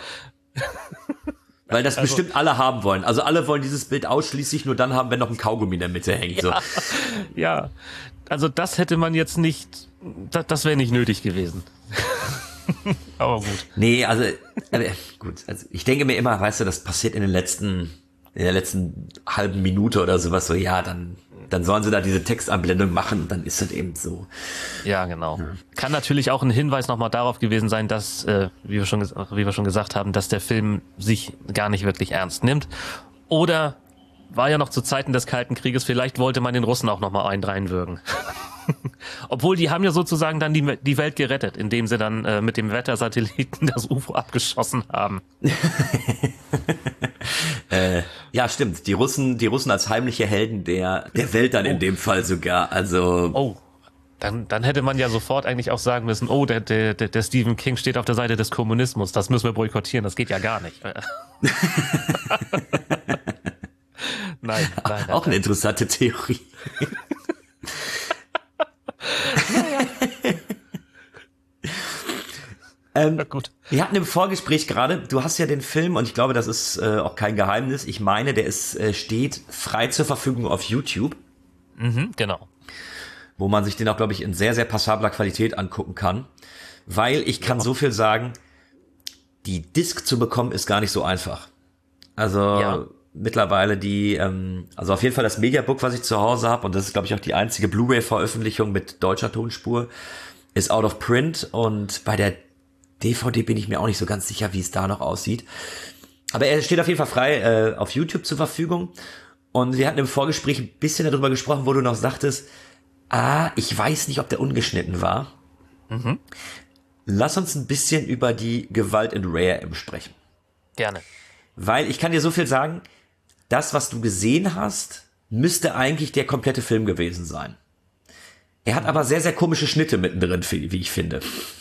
Weil das also, bestimmt alle haben wollen. Also alle wollen dieses Bild ausschließlich nur dann haben, wenn noch ein Kaugummi in der Mitte hängt. Ja, so. Ja. Also das hätte man jetzt nicht, das, das wäre nicht nötig gewesen. Aber gut. Nee, also, äh, gut, also ich denke mir immer, weißt du, das passiert in den letzten, in der letzten halben Minute oder sowas, so, ja, dann, dann sollen sie da diese Textanblendung machen, dann ist das eben so. Ja, genau. Ja. Kann natürlich auch ein Hinweis nochmal darauf gewesen sein, dass, äh, wie wir schon, wie wir schon gesagt haben, dass der Film sich gar nicht wirklich ernst nimmt. Oder war ja noch zu Zeiten des Kalten Krieges, vielleicht wollte man den Russen auch nochmal einen reinwürgen. Obwohl, die haben ja sozusagen dann die, die Welt gerettet, indem sie dann äh, mit dem Wettersatelliten das U F O abgeschossen haben. äh, ja, stimmt. Die Russen, die Russen als heimliche Helden der, der Welt dann oh. in dem Fall sogar. Also. Oh. Dann, dann hätte man ja sofort eigentlich auch sagen müssen, oh, der, der, der Stephen King steht auf der Seite des Kommunismus. Das müssen wir boykottieren. Das geht ja gar nicht. nein, nein, nein. Auch eine interessante Theorie. ähm, ja, gut. Wir hatten im Vorgespräch gerade, du hast ja den Film, und ich glaube, das ist äh, auch kein Geheimnis, ich meine, der ist äh, steht frei zur Verfügung auf YouTube. Mhm, genau. Wo man sich den auch, glaube ich, in sehr, sehr passabler Qualität angucken kann. Weil ich kann ja. so viel sagen, die Disc zu bekommen ist gar nicht so einfach. Also ja. mittlerweile die, ähm, also auf jeden Fall das Mediabook, was ich zu Hause habe, und das ist, glaube ich, auch die einzige Blu-ray-Veröffentlichung mit deutscher Tonspur, ist out of print, und bei der D V D bin ich mir auch nicht so ganz sicher, wie es da noch aussieht. Aber er steht auf jeden Fall frei äh, auf YouTube zur Verfügung, und wir hatten im Vorgespräch ein bisschen darüber gesprochen, wo du noch sagtest, ah, ich weiß nicht, ob der ungeschnitten war. Mhm. Lass uns ein bisschen über die Gewalt in Rare M sprechen. Gerne. Weil ich kann dir so viel sagen, das, was du gesehen hast, müsste eigentlich der komplette Film gewesen sein. Er hat aber sehr, sehr komische Schnitte mittendrin, wie ich finde.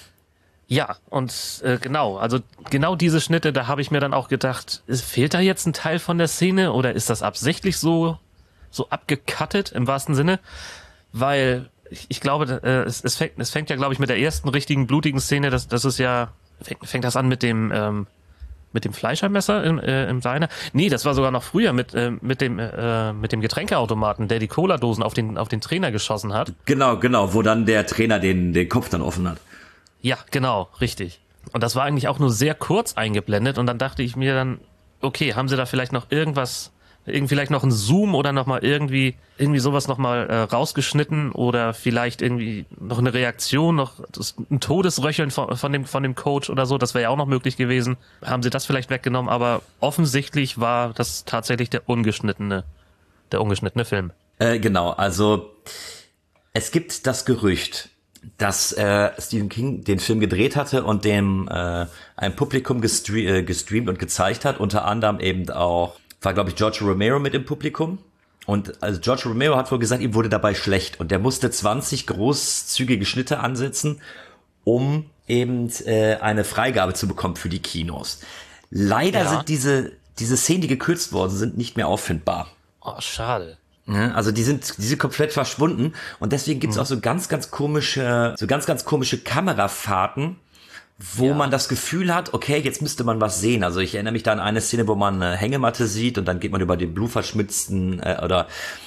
Ja, und äh, genau, also genau diese Schnitte, da habe ich mir dann auch gedacht, ist, fehlt da jetzt ein Teil von der Szene oder ist das absichtlich so, so abgecuttet im wahrsten Sinne? Weil ich, ich glaube, äh, es, es, fängt, es fängt ja, glaube ich, mit der ersten richtigen blutigen Szene, das, das ist ja, fängt, fängt das an mit dem, ähm, mit dem Fleischermesser im, äh, im Diner? Nee, das war sogar noch früher mit, äh, mit dem, äh, mit dem Getränkeautomaten, der die Cola-Dosen auf den, auf den Trainer geschossen hat. Genau, genau, wo dann der Trainer den, den Kopf dann offen hat. Ja, genau, richtig. Und das war eigentlich auch nur sehr kurz eingeblendet, und dann dachte ich mir dann, okay, haben sie da vielleicht noch irgendwas, irgendwie vielleicht noch ein Zoom oder noch mal irgendwie irgendwie sowas noch mal äh, rausgeschnitten, oder vielleicht irgendwie noch eine Reaktion, noch das, ein Todesröcheln von, von dem von dem Coach oder so, das wäre ja auch noch möglich gewesen. Haben sie das vielleicht weggenommen, aber offensichtlich war das tatsächlich der ungeschnittene der ungeschnittene Film. Äh, genau, also es gibt das Gerücht, dass äh, Stephen King den Film gedreht hatte und dem äh, ein Publikum gestre- äh, gestreamt und gezeigt hat, unter anderem eben auch war, glaube ich, George Romero mit im Publikum. Und also George Romero hat wohl gesagt, ihm wurde dabei schlecht. Und der musste zwanzig großzügige Schnitte ansetzen, um eben äh, eine Freigabe zu bekommen für die Kinos. Leider ja. sind diese diese Szenen, die gekürzt worden sind, nicht mehr auffindbar. Oh, schade. Ja, also die sind die sind komplett verschwunden. Und deswegen gibt's mhm. auch so ganz, ganz komische, so ganz, ganz komische Kamerafahrten, wo ja. man das Gefühl hat, okay, jetzt müsste man was sehen. Also ich erinnere mich da an eine Szene, wo man eine Hängematte sieht, und dann geht man über den blutverschmitzten äh, oder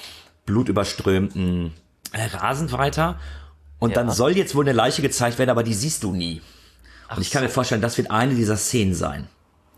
blutüberströmten äh, Rasen weiter, und ja. dann soll jetzt wohl eine Leiche gezeigt werden, aber die siehst du nie. Ach und ich kann so. mir vorstellen, das wird eine dieser Szenen sein.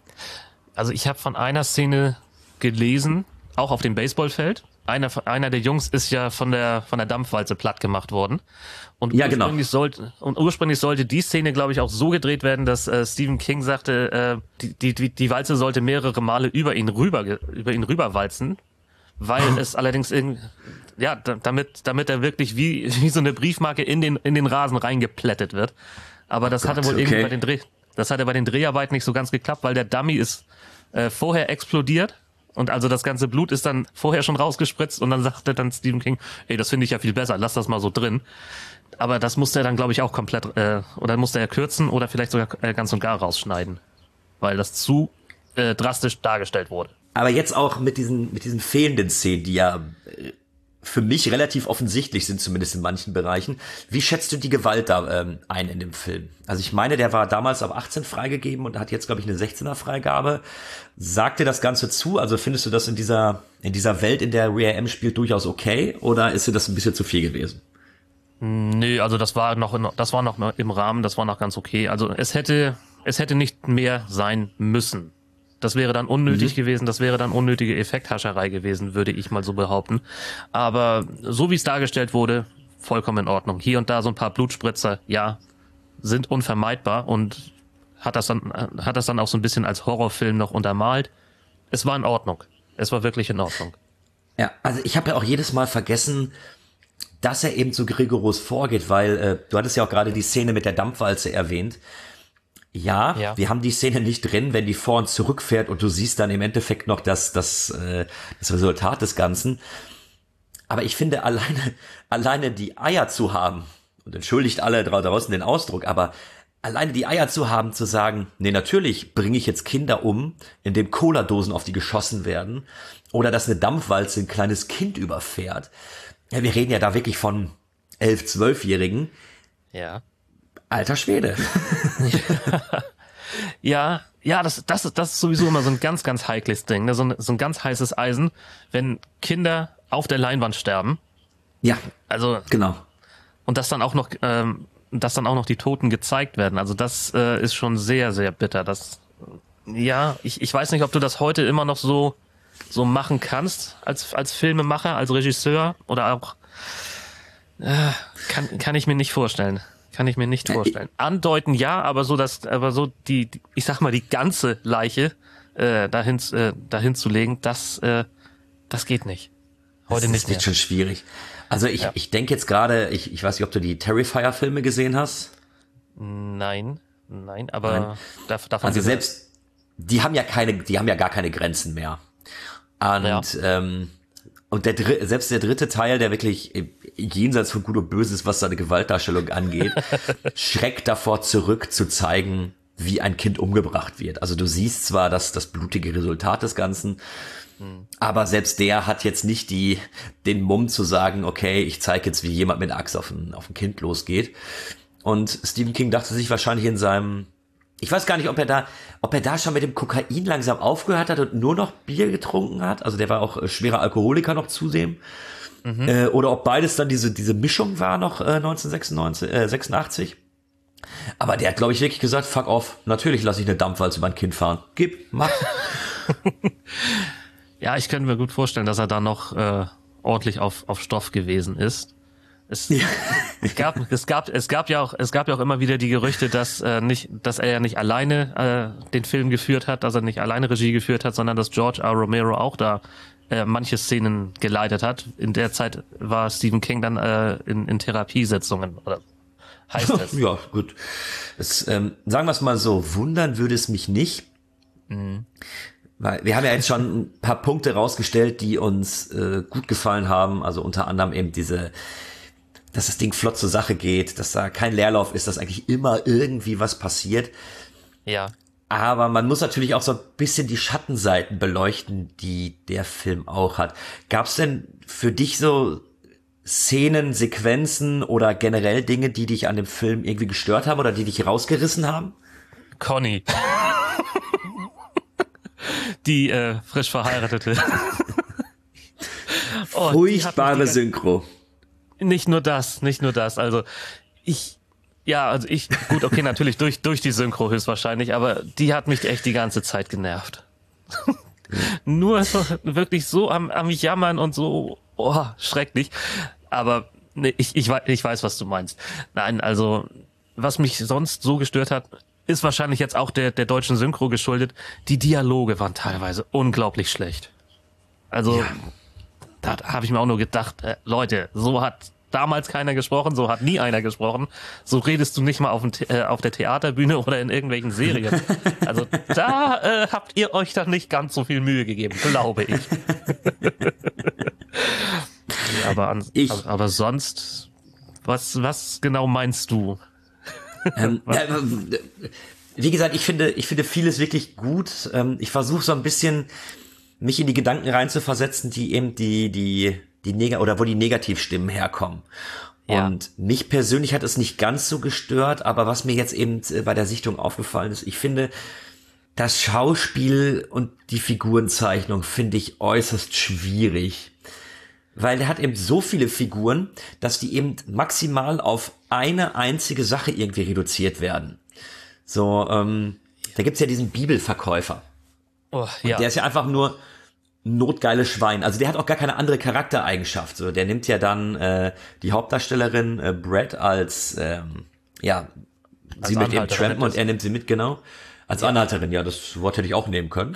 Also ich habe von einer Szene gelesen, auch auf dem Baseballfeld. Einer, einer der Jungs ist ja von der von der Dampfwalze platt gemacht worden. Und ja, ursprünglich genau. sollte und ursprünglich sollte die Szene, glaube ich, auch so gedreht werden, dass äh, Stephen King sagte, äh, die, die die Walze sollte mehrere Male über ihn rüber über ihn rüberwalzen, weil es allerdings in, ja damit damit er wirklich wie wie so eine Briefmarke in den in den Rasen reingeplättet wird. Aber das oh Gott, hatte wohl okay. irgendwie bei den Dreh das hatte bei den Dreharbeiten nicht so ganz geklappt, weil der Dummy ist äh, vorher explodiert. Und also das ganze Blut ist dann vorher schon rausgespritzt, und dann sagte dann Stephen King, ey, das finde ich ja viel besser, lass das mal so drin. Aber das musste er dann, glaube ich, auch komplett, äh, oder musste er kürzen oder vielleicht sogar äh, ganz und gar rausschneiden. Weil das zu äh, drastisch dargestellt wurde. Aber jetzt auch mit diesen, mit diesen fehlenden Szenen, die ja äh, für mich relativ offensichtlich sind, zumindest in manchen Bereichen. Wie schätzt du die Gewalt da ähm, ein in dem Film? Also ich meine, der war damals ab achtzehn freigegeben und hat jetzt, glaube ich, eine sechzehner Freigabe. Sagt dir das Ganze zu? Also findest du das in dieser in dieser Welt, in der Rare M spielt, durchaus okay? Oder ist dir das ein bisschen zu viel gewesen? Nö, also das war noch, in, das war noch im Rahmen, das war noch ganz okay. Also es hätte, es hätte nicht mehr sein müssen. Das wäre dann unnötig mhm. gewesen, das wäre dann unnötige Effekthascherei gewesen, würde ich mal so behaupten. Aber so wie es dargestellt wurde, vollkommen in Ordnung. Hier und da so ein paar Blutspritzer, ja, sind unvermeidbar und hat das dann, hat das dann auch so ein bisschen als Horrorfilm noch untermalt. Es war in Ordnung. Es war wirklich in Ordnung. Ja, also ich habe ja auch jedes Mal vergessen, dass er eben so rigoros vorgeht, weil äh, du hattest ja auch gerade die Szene mit der Dampfwalze erwähnt. Ja, ja, wir haben die Szene nicht drin, wenn die vor und zurückfährt und du siehst dann im Endeffekt noch das, das, äh, das Resultat des Ganzen. Aber ich finde, alleine, alleine die Eier zu haben, und entschuldigt alle draußen den Ausdruck, aber alleine die Eier zu haben, zu sagen, nee, natürlich bringe ich jetzt Kinder um, indem Cola-Dosen auf die geschossen werden, oder dass eine Dampfwalze ein kleines Kind überfährt. Ja, wir reden ja da wirklich von elf-, zwölfjährigen. Ja. Alter Schwede. Ja, ja, das, das, das ist sowieso immer so ein ganz, ganz heikles Ding, ne? so, ein, so ein ganz heißes Eisen, wenn Kinder auf der Leinwand sterben. Ja, also genau. Und dass dann auch noch, ähm, dass dann auch noch die Toten gezeigt werden. Also das äh, ist schon sehr, sehr bitter. Das, ja, ich, ich weiß nicht, ob du das heute immer noch so so machen kannst als als Filmemacher, als Regisseur oder auch äh, kann kann ich mir nicht vorstellen. Kann ich mir nicht vorstellen. Andeuten ja, aber so das, aber so die, die ich sag mal die ganze Leiche äh, dahin äh, dahin zu legen, das äh, das geht nicht. Heute das nicht ist mehr. Schon schwierig. Also ich ja. ich denke jetzt gerade, ich ich weiß nicht, ob du die Terrifier-Filme gesehen hast. Nein, nein, aber nein. Davon also selbst die haben ja keine, die haben ja gar keine Grenzen mehr. Und ja. ähm, und der Dr- selbst der dritte Teil, der wirklich jenseits von Gut und Böse ist, was seine Gewaltdarstellung angeht, schreckt davor zurück zu zeigen, wie ein Kind umgebracht wird. Also du siehst zwar das, das blutige Resultat des Ganzen, hm. aber selbst der hat jetzt nicht die, den Mumm zu sagen, okay, ich zeige jetzt, wie jemand mit einer Axt auf ein, auf ein Kind losgeht. Und Stephen King dachte sich wahrscheinlich in seinem, ich weiß gar nicht, ob er da, ob er da schon mit dem Kokain langsam aufgehört hat und nur noch Bier getrunken hat. Also der war auch äh, schwerer Alkoholiker noch zudem. Mhm. Äh, oder ob beides dann diese, diese Mischung war noch äh, neunzehnhundertsechsundachtzig. Aber der hat, glaube ich, wirklich gesagt, fuck off, natürlich lasse ich eine Dampfwalze über ein Kind fahren. Gib, mach. Ja, ich könnte mir gut vorstellen, dass er da noch äh, ordentlich auf, auf Stoff gewesen ist. Es, ja. es gab, es gab, es gab ja auch, es gab ja auch immer wieder die Gerüchte, dass äh, nicht, dass er ja nicht alleine äh, den Film geführt hat, dass er nicht alleine Regie geführt hat, sondern dass George R. Romero auch da äh, manche Szenen geleitet hat. In der Zeit war Stephen King dann äh, in, in Therapiesitzungen, oder heißt es? Ja, gut. Es, ähm, sagen wir es mal so, wundern würde es mich nicht. Mhm. Weil wir haben ja jetzt schon ein paar Punkte rausgestellt, die uns äh, gut gefallen haben. Also unter anderem eben diese, dass das Ding flott zur Sache geht, dass da kein Leerlauf ist, dass eigentlich immer irgendwie was passiert. Ja. Aber man muss natürlich auch so ein bisschen die Schattenseiten beleuchten, die der Film auch hat. Gab es denn für dich so Szenen, Sequenzen oder generell Dinge, die dich an dem Film irgendwie gestört haben oder die dich rausgerissen haben? Conny. Die äh, frisch verheiratete. Oh, furchtbare Synchro. Nicht nur das, nicht nur das. Also ich, ja, also ich, gut, okay, natürlich durch durch die Synchro höchstwahrscheinlich, aber die hat mich echt die ganze Zeit genervt. Nur so, wirklich so am, am Jammern und so, oh, schrecklich. Aber nee, ich, ich, ich weiß, was du meinst. Nein, also was mich sonst so gestört hat, ist wahrscheinlich jetzt auch der der deutschen Synchro geschuldet. Die Dialoge waren teilweise unglaublich schlecht. Also ja. Da habe ich mir auch nur gedacht, äh, Leute, so hat damals keiner gesprochen, so hat nie einer gesprochen. So redest du nicht mal auf, dem, äh, auf der Theaterbühne oder in irgendwelchen Serien. Also da äh, habt ihr euch dann nicht ganz so viel Mühe gegeben, glaube ich. aber, an, ich. aber aber sonst, was was genau meinst du? Ähm, ja, wie gesagt, ich finde, ich finde vieles wirklich gut. Ähm, ich versuche so ein bisschen mich in die Gedanken rein zu versetzen, die eben die, die, die Neg- oder wo die Negativstimmen herkommen. Ja. Und mich persönlich hat es nicht ganz so gestört, aber was mir jetzt eben bei der Sichtung aufgefallen ist, ich finde, das Schauspiel und die Figurenzeichnung finde ich äußerst schwierig. weil der hat eben so viele Figuren, dass die eben maximal auf eine einzige Sache irgendwie reduziert werden. So, ähm, da gibt's ja diesen Bibelverkäufer. Oh, ja. Der ist ja einfach nur notgeile Schwein. Also der hat auch gar keine andere Charaktereigenschaft. So, der nimmt ja dann äh, die Hauptdarstellerin äh, Brett als, ähm, ja, als sie mit ihm Anhalterin trampen und er nimmt sie mit, genau. Als ja. Anhalterin, ja, das Wort hätte ich auch nehmen können.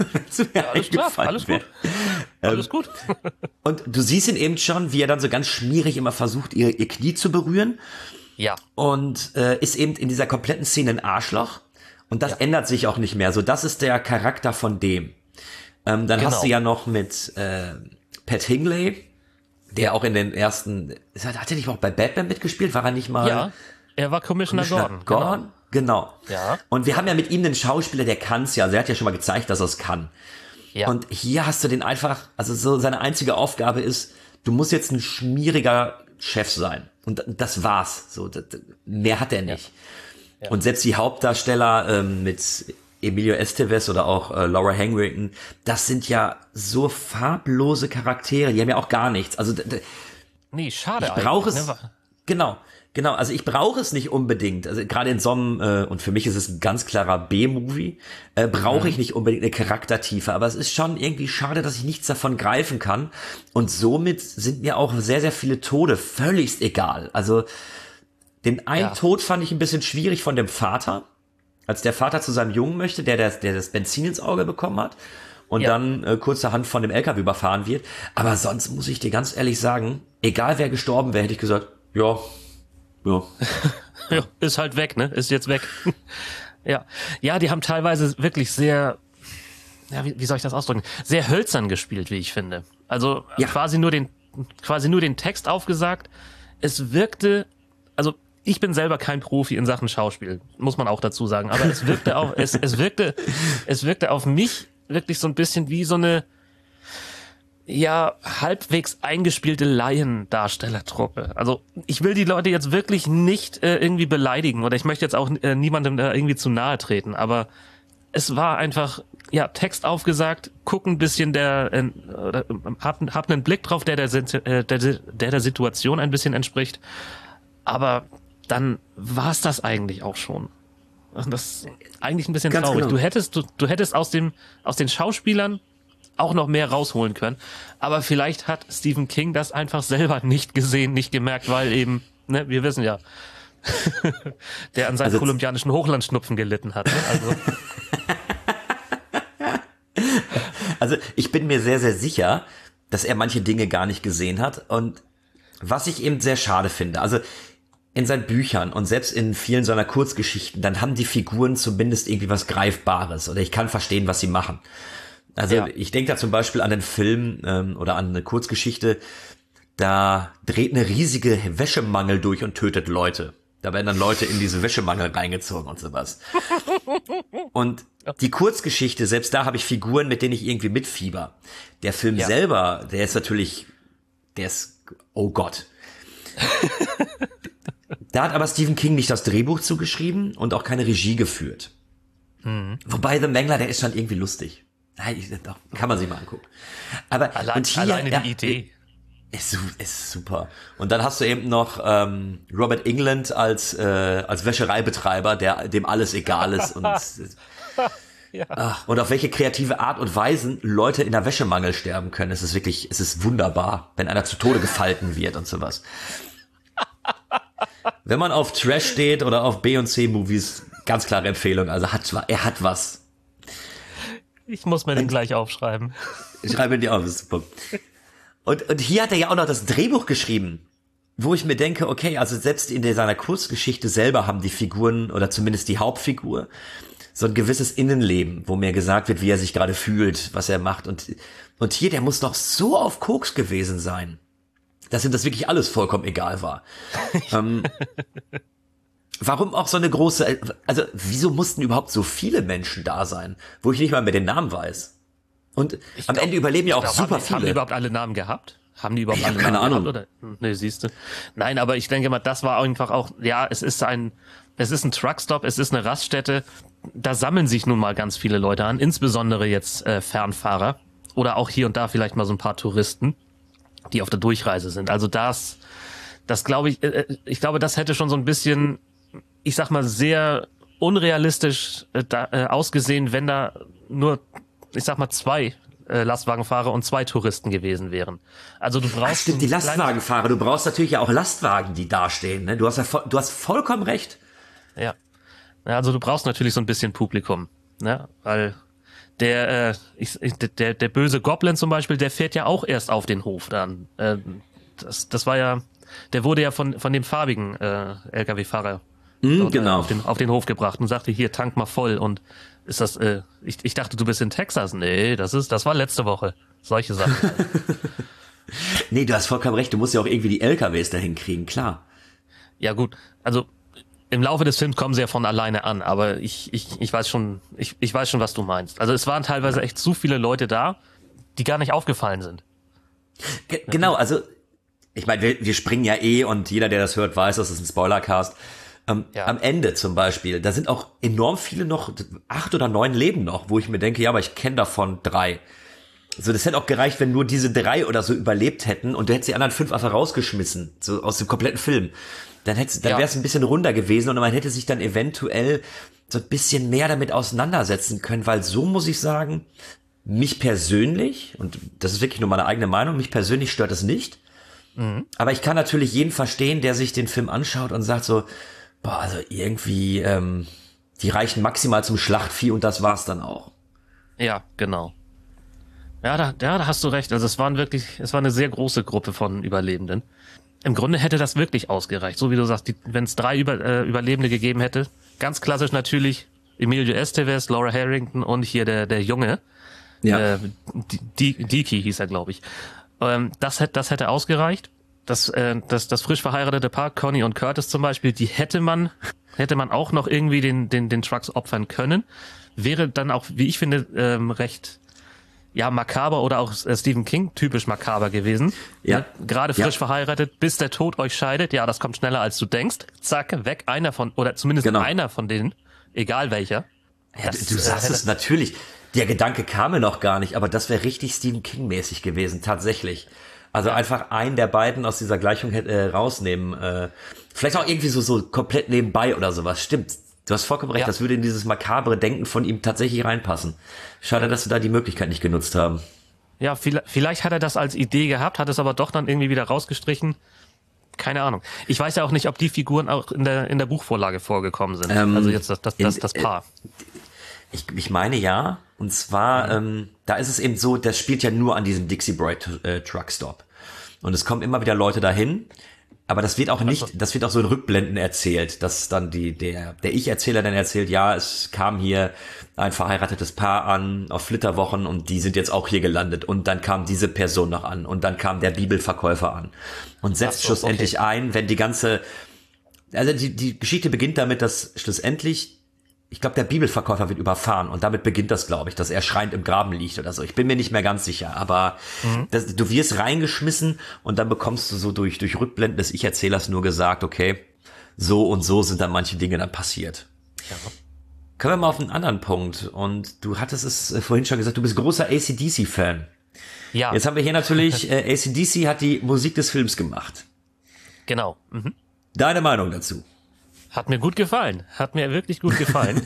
Ja, alles klar, alles gut. Alles gut. Und du siehst ihn eben schon, wie er dann so ganz schmierig immer versucht, ihr, ihr Knie zu berühren. Ja. Und äh, ist eben in dieser kompletten Szene ein Arschloch. Und das ja. ändert sich auch nicht mehr. So, das ist der Charakter von dem. Ähm, dann genau. hast du ja noch mit äh, Pat Hingley, der auch in den ersten, hat er nicht auch bei Batman mitgespielt? War er nicht mal? Ja, er war Commissioner, Commissioner Gordon. Gordon? Genau. genau. Ja. Und wir haben ja mit ihm einen Schauspieler, der kann's ja. Also er hat ja schon mal gezeigt, dass er es kann. Ja. Und hier hast du den einfach, also so seine einzige Aufgabe ist, du musst jetzt ein schmieriger Chef sein. Und das war's. So, das, mehr hat er nicht. Ja. Ja. Und selbst die Hauptdarsteller ähm, mit Emilio Estevez oder auch äh, Laura Henriksen, das sind ja so farblose Charaktere, die haben ja auch gar nichts. Also nee, schade ich brauche es, ne? genau, genau, also ich brauche es nicht unbedingt, also gerade in so einem, äh, und für mich ist es ein ganz klarer B-Movie, äh, brauche ich nicht unbedingt eine Charaktertiefe, aber es ist schon irgendwie schade, dass ich nichts davon greifen kann und somit sind mir auch sehr, sehr viele Tode völligst egal. Also den einen ja. Tod fand ich ein bisschen schwierig von dem Vater, als der Vater zu seinem Jungen möchte, der, der, der das Benzin ins Auge bekommen hat und ja. dann äh, kurzerhand von dem L K W überfahren wird. Aber sonst muss ich dir ganz ehrlich sagen, egal wer gestorben wäre, hätte ich gesagt, ja, ja. ja, ist halt weg, ne? Ist jetzt weg. ja. Ja, die haben teilweise wirklich sehr, ja, wie, wie soll ich das ausdrücken? Sehr hölzern gespielt, wie ich finde. Also ja. quasi nur den, quasi nur den Text aufgesagt. Es wirkte, also ich bin selber kein Profi in Sachen Schauspiel, muss man auch dazu sagen, aber es wirkte auch, es, es wirkte, es wirkte auf mich wirklich so ein bisschen wie so eine, ja, halbwegs eingespielte Laiendarstellertruppe. Also ich will die Leute jetzt wirklich nicht äh, irgendwie beleidigen oder ich möchte jetzt auch äh, niemandem da irgendwie zu nahe treten, aber es war einfach, ja, Text aufgesagt, guck ein bisschen der, äh, oder, hab, hab einen Blick drauf, der der, der, der, der der Situation ein bisschen entspricht, aber dann war's das eigentlich auch schon. Das ist eigentlich ein bisschen Ganz traurig. Genau. Du hättest, du, du hättest aus dem, aus den Schauspielern auch noch mehr rausholen können. Aber vielleicht hat Stephen King das einfach selber nicht gesehen, nicht gemerkt, weil eben, ne, wir wissen ja, der an seinen also kolumbianischen Hochlandschnupfen gelitten hat. Ne? Also. also ich bin mir sehr, sehr sicher, dass er manche Dinge gar nicht gesehen hat. Und was ich eben sehr schade finde, also in seinen Büchern und selbst in vielen seiner Kurzgeschichten, dann haben die Figuren zumindest irgendwie was Greifbares oder ich kann verstehen, was sie machen. Also ja. ich denke da zum Beispiel an den Film ähm, oder an eine Kurzgeschichte, da dreht eine riesige Wäschemangel durch und tötet Leute. Da werden dann Leute in diese Wäschemangel reingezogen und sowas. Und die Kurzgeschichte, selbst da habe ich Figuren, mit denen ich irgendwie mitfieber. Der Film ja. selber, der ist natürlich, der ist, oh Gott. Da hat aber Stephen King nicht das Drehbuch zugeschrieben und auch keine Regie geführt. Mhm. Wobei The Mangler, der ist schon irgendwie lustig. Nein, doch, kann man sich mal angucken. Aber Allein, und hier, alleine die ja, Idee. Ist, ist super. Und dann hast du eben noch ähm, Robert Englund als äh, als Wäschereibetreiber, der dem alles egal ist und ja. ach, und auf welche kreative Art und Weisen Leute in der Wäschemangel sterben können. Es ist wirklich, es ist wunderbar, wenn einer zu Tode gefalten wird und sowas. Wenn man auf Trash steht oder auf B und C Movies, ganz klare Empfehlung. Also hat er hat was. Ich muss mir den gleich aufschreiben. Ich schreibe ihn dir auf, das ist super. Und, und hier hat er ja auch noch das Drehbuch geschrieben, wo ich mir denke, okay, also selbst in seiner Kurzgeschichte selber haben die Figuren oder zumindest die Hauptfigur so ein gewisses Innenleben, wo mir gesagt wird, wie er sich gerade fühlt, was er macht. Und, und hier, der muss doch so auf Koks gewesen sein, dass ihm das wirklich alles vollkommen egal war. ähm, warum auch so eine große, also wieso mussten überhaupt so viele Menschen da sein, wo ich nicht mal mehr den Namen weiß? Und ich am glaub, Ende überleben ja auch glaub, super haben, viele. Haben die überhaupt alle Namen gehabt? Haben die überhaupt ich alle keine Namen Ahnung. gehabt? Oder? Nee, siehst du. Nein, aber ich denke mal, das war einfach auch, ja, es ist ein, es ist ein Truckstop, es ist eine Raststätte. Da sammeln sich nun mal ganz viele Leute an, insbesondere jetzt äh, Fernfahrer oder auch hier und da vielleicht mal so ein paar Touristen. die auf der Durchreise sind. Also das, das glaube ich, äh, ich glaube, das hätte schon so ein bisschen, ich sag mal, sehr unrealistisch äh, da, äh, ausgesehen, wenn da nur, ich sag mal, zwei äh, Lastwagenfahrer und zwei Touristen gewesen wären. Also du brauchst... Ach, stimmt, die Lastwagenfahrer, du brauchst natürlich ja auch Lastwagen, die dastehen, ne? Du hast ja vo- du hast vollkommen recht. Ja. ja, also du brauchst natürlich so ein bisschen Publikum, ne? Weil der, äh, ich, der, der böse Goblin zum Beispiel, der fährt ja auch erst auf den Hof dann. Äh, das, das war ja, der wurde ja von, von dem farbigen äh, L K W-Fahrer Mm, dort, genau. äh, auf, den, auf den Hof gebracht und sagte, hier, tank mal voll. Und ist das, äh, ich, ich dachte, du bist in Texas. Nee, das ist, das war letzte Woche. Solche Sachen. Nee, du hast vollkommen recht, du musst ja auch irgendwie die L K Ws dahin kriegen, klar. Ja gut, also im Laufe des Films kommen sie ja von alleine an, aber ich, ich, ich weiß schon, ich, ich weiß schon, was du meinst. Also es waren teilweise echt zu viele Leute da, die gar nicht aufgefallen sind. Ge- genau, also ich meine, wir, wir springen ja eh und jeder, der das hört, weiß, das ist ein Spoilercast. Ähm, Ja. Am Ende zum Beispiel, da sind auch enorm viele noch, acht oder neun Leben noch, wo ich mir denke, ja, aber ich kenne davon drei. So, das hätte auch gereicht, wenn nur diese drei oder so überlebt hätten und du hättest die anderen fünf einfach rausgeschmissen, so aus dem kompletten Film. Dann hättest, dann Ja. wäre es ein bisschen runder gewesen und man hätte sich dann eventuell so ein bisschen mehr damit auseinandersetzen können, weil so muss ich sagen, mich persönlich, und das ist wirklich nur meine eigene Meinung, mich persönlich stört es nicht. Mhm. Aber ich kann natürlich jeden verstehen, der sich den Film anschaut und sagt so, boah, also irgendwie, ähm, die reichen maximal zum Schlachtvieh und das war's dann auch. Ja, genau. Ja, da, ja, da hast du recht. Also es waren wirklich, es war eine sehr große Gruppe von Überlebenden. Im Grunde hätte das wirklich ausgereicht. So wie du sagst, wenn es drei Über, äh, Überlebende gegeben hätte. Ganz klassisch natürlich Emilio Estevez, Laura Harrington und hier der, der Junge. Ja. Äh, D- D- Diki hieß er, glaube ich. Ähm, das, hätte, das hätte ausgereicht. Das, äh, das, das frisch verheiratete Paar, Connie und Curtis zum Beispiel, die hätte man, hätte man auch noch irgendwie den, den, den Trucks opfern können. Wäre dann auch, wie ich finde, ähm, recht, ja, makaber oder auch äh, Stephen King typisch makaber gewesen. Ja. Ne? Gerade frisch Ja. verheiratet, bis der Tod euch scheidet. Ja, das kommt schneller als du denkst. Zack, weg, einer von, oder zumindest Genau. einer von denen, egal welcher. Ja, Das, du, du sagst äh, es natürlich. Der Gedanke kam mir noch gar nicht, aber das wäre richtig Stephen King-mäßig gewesen, tatsächlich. Also einfach einen der beiden aus dieser Gleichung äh, rausnehmen. Äh, vielleicht auch irgendwie so, so komplett nebenbei oder sowas. Stimmt. Du hast vollkommen recht, Ja. das würde in dieses makabre Denken von ihm tatsächlich reinpassen. Schade, dass wir da die Möglichkeit nicht genutzt haben. Ja, vielleicht, vielleicht hat er das als Idee gehabt, hat es aber doch dann irgendwie wieder rausgestrichen. Keine Ahnung. Ich weiß ja auch nicht, ob die Figuren auch in der in der Buchvorlage vorgekommen sind. Ähm, also jetzt das das das, in- das Paar. Ich, ich meine ja. Und zwar, ähm, da ist es eben so, das spielt ja nur an diesem Dixie Boy äh, Truckstop. Und es kommen immer wieder Leute dahin. Aber das wird auch nicht, das wird auch so in Rückblenden erzählt, dass dann die, der, der Ich-Erzähler dann erzählt, ja, es kam hier ein verheiratetes Paar an auf Flitterwochen und die sind jetzt auch hier gelandet und dann kam diese Person noch an und dann kam der Bibelverkäufer an und setzt Ach so, schlussendlich ein, wenn die ganze, also die, die Geschichte beginnt damit, dass schlussendlich, ich glaube, der Bibelverkäufer wird überfahren und damit beginnt das, glaube ich, dass er schreiend im Graben liegt oder so. Ich bin mir nicht mehr ganz sicher, aber Mhm. das, du wirst reingeschmissen und dann bekommst du so durch, durch Rückblenden des Ich-Erzählers nur gesagt, okay, so und so sind dann manche Dinge dann passiert. Ja. Kommen wir mal auf einen anderen Punkt und du hattest es äh, vorhin schon gesagt, du bist großer A C D C-Fan. Ja, Jetzt haben wir hier natürlich, äh, A C D C hat die Musik des Films gemacht. genau. Mhm. Deine Meinung dazu? Hat mir gut gefallen. Hat mir wirklich gut gefallen.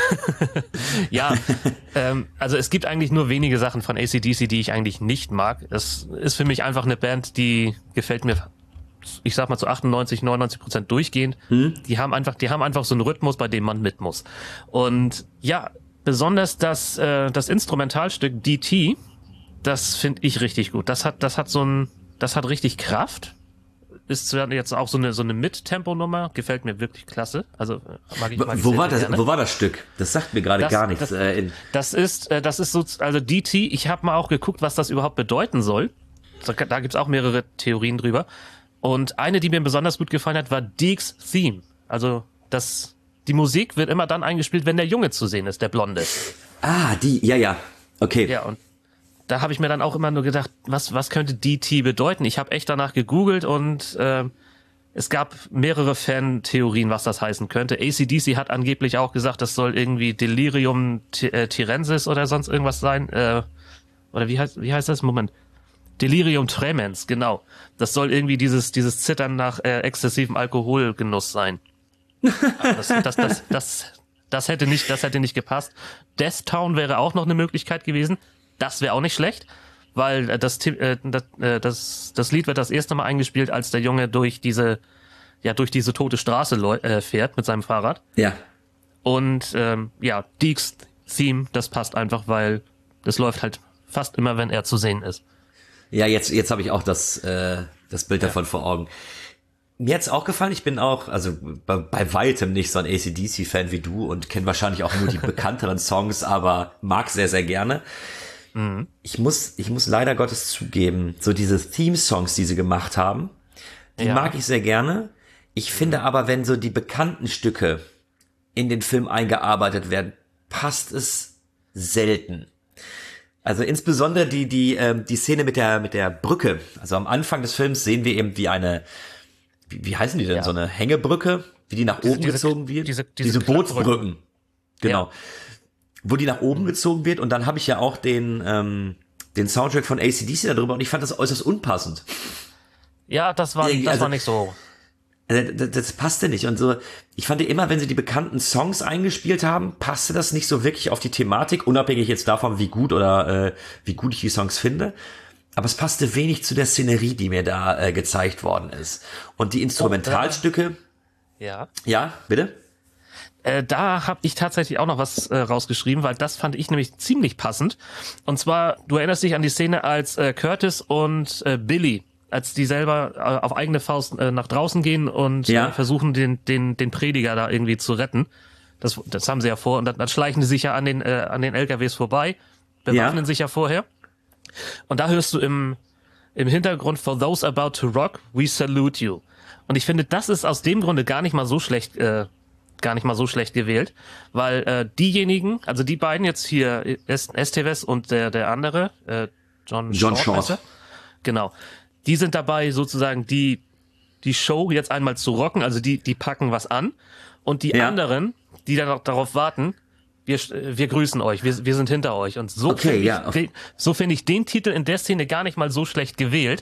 ja, ähm, also es gibt eigentlich nur wenige Sachen von A C D C, die ich eigentlich nicht mag. Es ist für mich einfach eine Band, die gefällt mir, ich sag mal zu achtundneunzig, neunundneunzig Prozent durchgehend. Hm? Die haben einfach, die haben einfach so einen Rhythmus, bei dem man mit muss. Und ja, besonders das, äh, das Instrumentalstück D T, das finde ich richtig gut. Das hat, das hat so ein, das hat richtig Kraft. Ist zwar jetzt auch so eine so eine Mid-Tempo-Nummer, gefällt mir wirklich klasse. Also mag ich, mag ich Wo sehr, war sehr das, gerne. wo war das Stück? Das sagt mir gerade Das- gar nichts. das- äh, in, Das ist äh, das ist so, also D T. Ich habe mal auch geguckt, was das überhaupt bedeuten soll. Da, da gibt's auch mehrere Theorien drüber. Und eine, die mir besonders gut gefallen hat, war Deke's Theme. Also das die Musik wird immer dann eingespielt, wenn der Junge zu sehen ist, der Blonde. ah, die, ja, ja. Okay. Ja, und da habe ich mir dann auch immer nur gedacht, was was könnte D T bedeuten? Ich habe echt danach gegoogelt und äh, es gab mehrere Fan-Theorien, was das heißen könnte. A C D C hat angeblich auch gesagt, das soll irgendwie Delirium Ty- äh, Tyrensis oder sonst irgendwas sein. Äh, oder wie heißt wie heißt das? Moment. Delirium Tremens, genau. Das soll irgendwie dieses dieses Zittern nach äh, exzessivem Alkoholgenuss sein. Das, das, das, das, das hätte nicht, das hätte nicht gepasst. Death Town wäre auch noch eine Möglichkeit gewesen. Das wäre auch nicht schlecht, weil äh, das, äh, das, äh, das, das Lied wird das erste Mal eingespielt, als der Junge durch diese, ja, durch diese tote Straße äh, fährt mit seinem Fahrrad. Ja. Und ähm, ja, Deeks Theme, das passt einfach, weil das läuft halt fast immer, wenn er zu sehen ist. Ja, jetzt jetzt habe ich auch das äh, das Bild davon ja. vor Augen. Mir hat's auch gefallen. Ich bin auch, also bei, bei weitem nicht so ein A C D C-Fan wie du und kenne wahrscheinlich auch nur die bekannteren Songs, aber mag sehr, sehr gerne. Mhm. Ich muss ich muss leider Gottes zugeben, so diese Theme-Songs, die sie gemacht haben, die ja. mag ich sehr gerne. Ich finde aber, wenn so die bekannten Stücke in den Film eingearbeitet werden, passt es selten. Also insbesondere die die ähm, die Szene mit der mit der Brücke. Also am Anfang des Films sehen wir eben, wie eine wie, wie heißen die denn, ja. so eine Hängebrücke, wie die nach diese, oben diese, gezogen wird. Diese, diese, diese Bootsbrücken. Genau. Ja. Wo die nach oben mhm. gezogen wird und dann habe ich ja auch den ähm, den Soundtrack von A C D C darüber und ich fand das äußerst unpassend. Ja, das war das also, war nicht so. Das, das passte nicht und so. Ich fand immer, wenn sie die bekannten Songs eingespielt haben, passte das nicht so wirklich auf die Thematik, unabhängig jetzt davon, wie gut oder äh, wie gut ich die Songs finde. Aber es passte wenig zu der Szenerie, die mir da äh, gezeigt worden ist. Und die Instrumentalstücke. Oh, äh, ja. Ja, bitte. Äh, da habe ich tatsächlich auch noch was äh, rausgeschrieben, weil das fand ich nämlich ziemlich passend. Und zwar, du erinnerst dich an die Szene, als äh, Curtis und äh, Billy, als die selber äh, auf eigene Faust äh, nach draußen gehen und ja. äh, versuchen, den den den Prediger da irgendwie zu retten. Das das haben sie ja vor. Und dann, dann schleichen sie sich ja an den äh, an den L K Ws vorbei, bewaffnen ja. sich ja vorher. Und da hörst du im im Hintergrund "For those about to rock, we salute you." Und ich finde, das ist aus dem Grunde gar nicht mal so schlecht äh, gar nicht mal so schlecht gewählt, weil äh, diejenigen, also die beiden jetzt hier, Esteves und der der andere, äh, John John Short, Short. Genau. Die sind dabei, sozusagen die die Show jetzt einmal zu rocken, also die die packen was an und die ja. anderen, die dann noch darauf warten, wir wir grüßen euch, wir wir sind hinter euch und so okay, finde ich, ja. den, so finde ich den Titel in der Szene gar nicht mal so schlecht gewählt.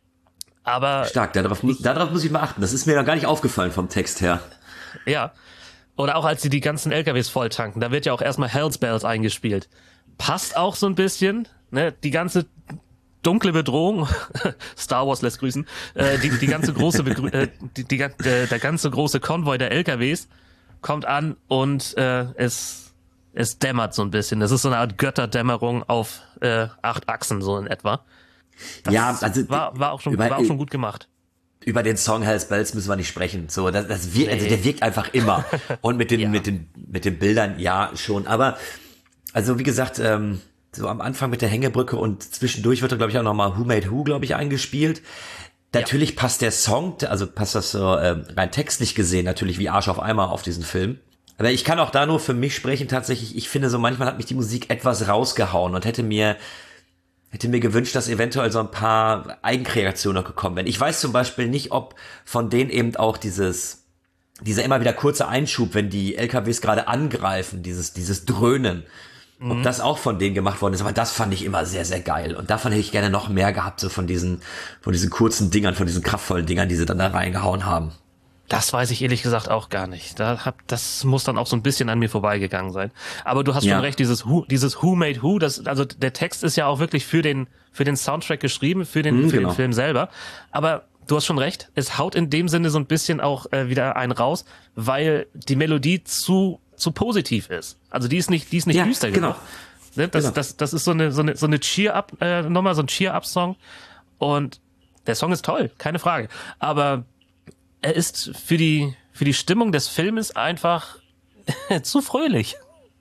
Aber stark, darauf, ich, darauf muss ich mal achten. Das ist mir noch gar nicht aufgefallen vom Text her. Ja. Oder auch als sie die ganzen L K Ws voll tanken, da wird ja auch erstmal Hell's Bells eingespielt. Passt auch so ein bisschen, ne, die ganze dunkle Bedrohung, Star Wars lässt grüßen, äh, die, die ganze große, Begrü äh, die, die, äh, der ganze große Konvoi der L K Ws kommt an und äh, es, es dämmert so ein bisschen. Das ist so eine Art Götterdämmerung auf äh, acht Achsen so in etwa. Das ja, also war, war auch schon, über, war auch schon gut gemacht. Über den Song Hell's Bells müssen wir nicht sprechen. So, das, das wirkt, nee. also der wirkt einfach immer. Und mit den, ja. mit den, mit den Bildern, ja, schon. Aber, also wie gesagt, ähm, so am Anfang mit der Hängebrücke und zwischendurch wird da, glaube ich, auch nochmal Who Made Who, glaube ich, eingespielt. Natürlich ja. passt der Song, also passt das so ähm, rein textlich gesehen natürlich wie Arsch auf Eimer auf diesen Film. Aber ich kann auch da nur für mich sprechen tatsächlich. Ich finde so, manchmal hat mich die Musik etwas rausgehauen und hätte mir hätte mir gewünscht, dass eventuell so ein paar Eigenkreationen noch gekommen wären. Ich weiß zum Beispiel nicht, ob von denen eben auch dieses dieser immer wieder kurze Einschub, wenn die L K Ws gerade angreifen, dieses dieses Dröhnen, ob das auch von denen gemacht worden ist, aber das fand ich immer sehr, sehr geil. Und davon hätte ich gerne noch mehr gehabt, so von diesen, von diesen kurzen Dingern, von diesen kraftvollen Dingern, die sie dann da reingehauen haben. Das weiß ich ehrlich gesagt auch gar nicht. Da hab, das muss dann auch so ein bisschen an mir vorbeigegangen sein. Aber du hast ja. schon recht, dieses Who, dieses Who Made Who, das, also der Text ist ja auch wirklich für den, für den Soundtrack geschrieben, für den, mhm, für genau. den Film selber. Aber du hast schon recht, es haut in dem Sinne so ein bisschen auch äh, wieder einen raus, weil die Melodie zu zu positiv ist. Also die ist nicht, die ist nicht ja, düster genau. genug. Das, genau. das, das ist so eine, so eine, so eine Cheer-up, äh, nochmal so ein Cheer-up-Song. Und der Song ist toll, keine Frage. Aber er ist für die, für die Stimmung des Filmes einfach zu fröhlich.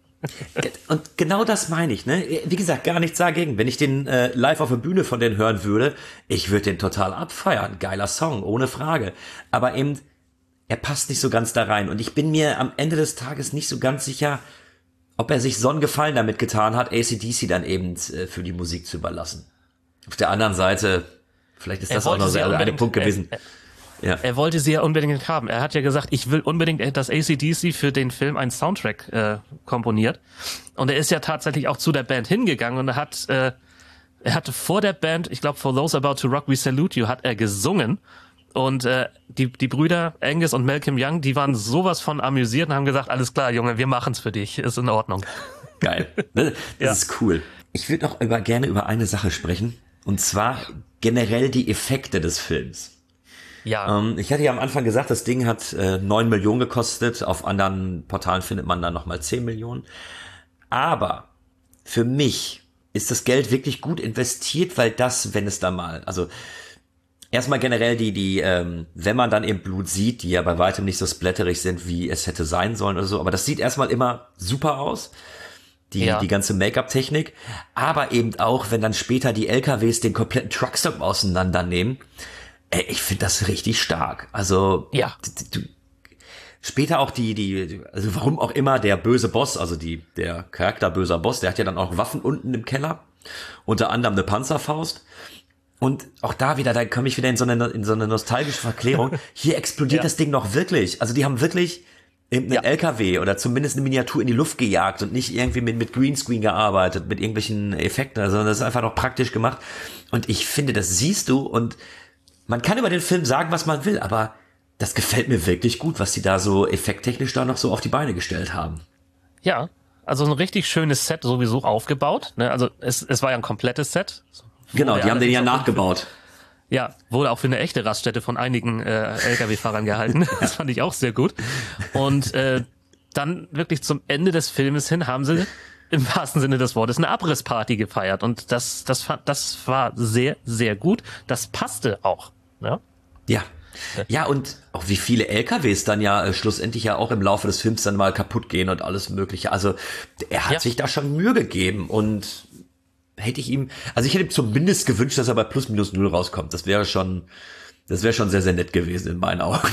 Und genau das meine ich, ne? Wie gesagt, gar nichts dagegen. Wenn ich den äh, live auf der Bühne von denen hören würde, ich würde den total abfeiern. Geiler Song, ohne Frage. Aber eben, er passt nicht so ganz da rein. Und ich bin mir am Ende des Tages nicht so ganz sicher, ob er sich so einen Gefallen damit getan hat, A C D C dann eben äh, für die Musik zu überlassen. Auf der anderen Seite, vielleicht ist das auch noch so ein Punkt gewesen. Er, er, ja. er wollte sie ja unbedingt haben. Er hat ja gesagt, ich will unbedingt, dass A C D C für den Film einen Soundtrack äh, komponiert. Und er ist ja tatsächlich auch zu der Band hingegangen und er hat, äh, er hatte vor der Band, ich glaube, For Those About to Rock We Salute You, hat er gesungen. Und äh, die die Brüder Angus und Malcolm Young, die waren sowas von amüsiert und haben gesagt, alles klar, Junge, wir machen's für dich, ist in Ordnung. Geil, das, das Ja. ist cool. Ich würde noch über, gerne über eine Sache sprechen, und zwar generell die Effekte des Films. Ja, Ähm, ich hatte ja am Anfang gesagt, das Ding hat äh, neun Millionen gekostet, auf anderen Portalen findet man dann nochmal zehn Millionen. Aber für mich ist das Geld wirklich gut investiert, weil das, wenn es da mal, also erstmal generell die, die, ähm, wenn man dann eben Blut sieht, die ja bei weitem nicht so splatterig sind, wie es hätte sein sollen oder so, aber das sieht erstmal immer super aus, die, Ja. die ganze Make-up-Technik, aber eben auch, wenn dann später die L K Ws den kompletten Truckstop auseinandernehmen, ey, ich finde das richtig stark. Also, Ja. du, du, später auch die, die, also warum auch immer der böse Boss, also die, der Charakter böser Boss, der hat ja dann auch Waffen unten im Keller, unter anderem eine Panzerfaust. Und auch da wieder, da komme ich wieder in so eine, in so eine nostalgische Verklärung. Hier explodiert Ja. das Ding noch wirklich. Also die haben wirklich einen Ja. L K W oder zumindest eine Miniatur in die Luft gejagt und nicht irgendwie mit, mit Greenscreen gearbeitet, mit irgendwelchen Effekten, sondern das ist einfach noch praktisch gemacht. Und ich finde, das siehst du, und man kann über den Film sagen, was man will, aber das gefällt mir wirklich gut, was die da so effekttechnisch da noch so auf die Beine gestellt haben. ja, also ein richtig schönes Set sowieso aufgebaut. Ne? Also es, es war ja ein komplettes Set. Genau, Wurde die haben den ja allerdings auch nachgebaut. Ja, wurde auch für eine echte Raststätte von einigen äh, L K W-Fahrern gehalten. Das fand ich auch sehr gut. Und äh, dann wirklich zum Ende des Filmes hin haben sie im wahrsten Sinne des Wortes eine Abrissparty gefeiert. Und das, das, fand, das war sehr, sehr gut. Das passte auch. Ne? Ja. Ja, und auch wie viele L K Ws dann ja äh, schlussendlich ja auch im Laufe des Films dann mal kaputt gehen und alles Mögliche. Also er hat Ja. sich da schon Mühe gegeben, und hätte ich ihm, also ich hätte ihm zumindest gewünscht, dass er bei plus minus null rauskommt. Das wäre schon, das wäre schon sehr, sehr nett gewesen in meinen Augen.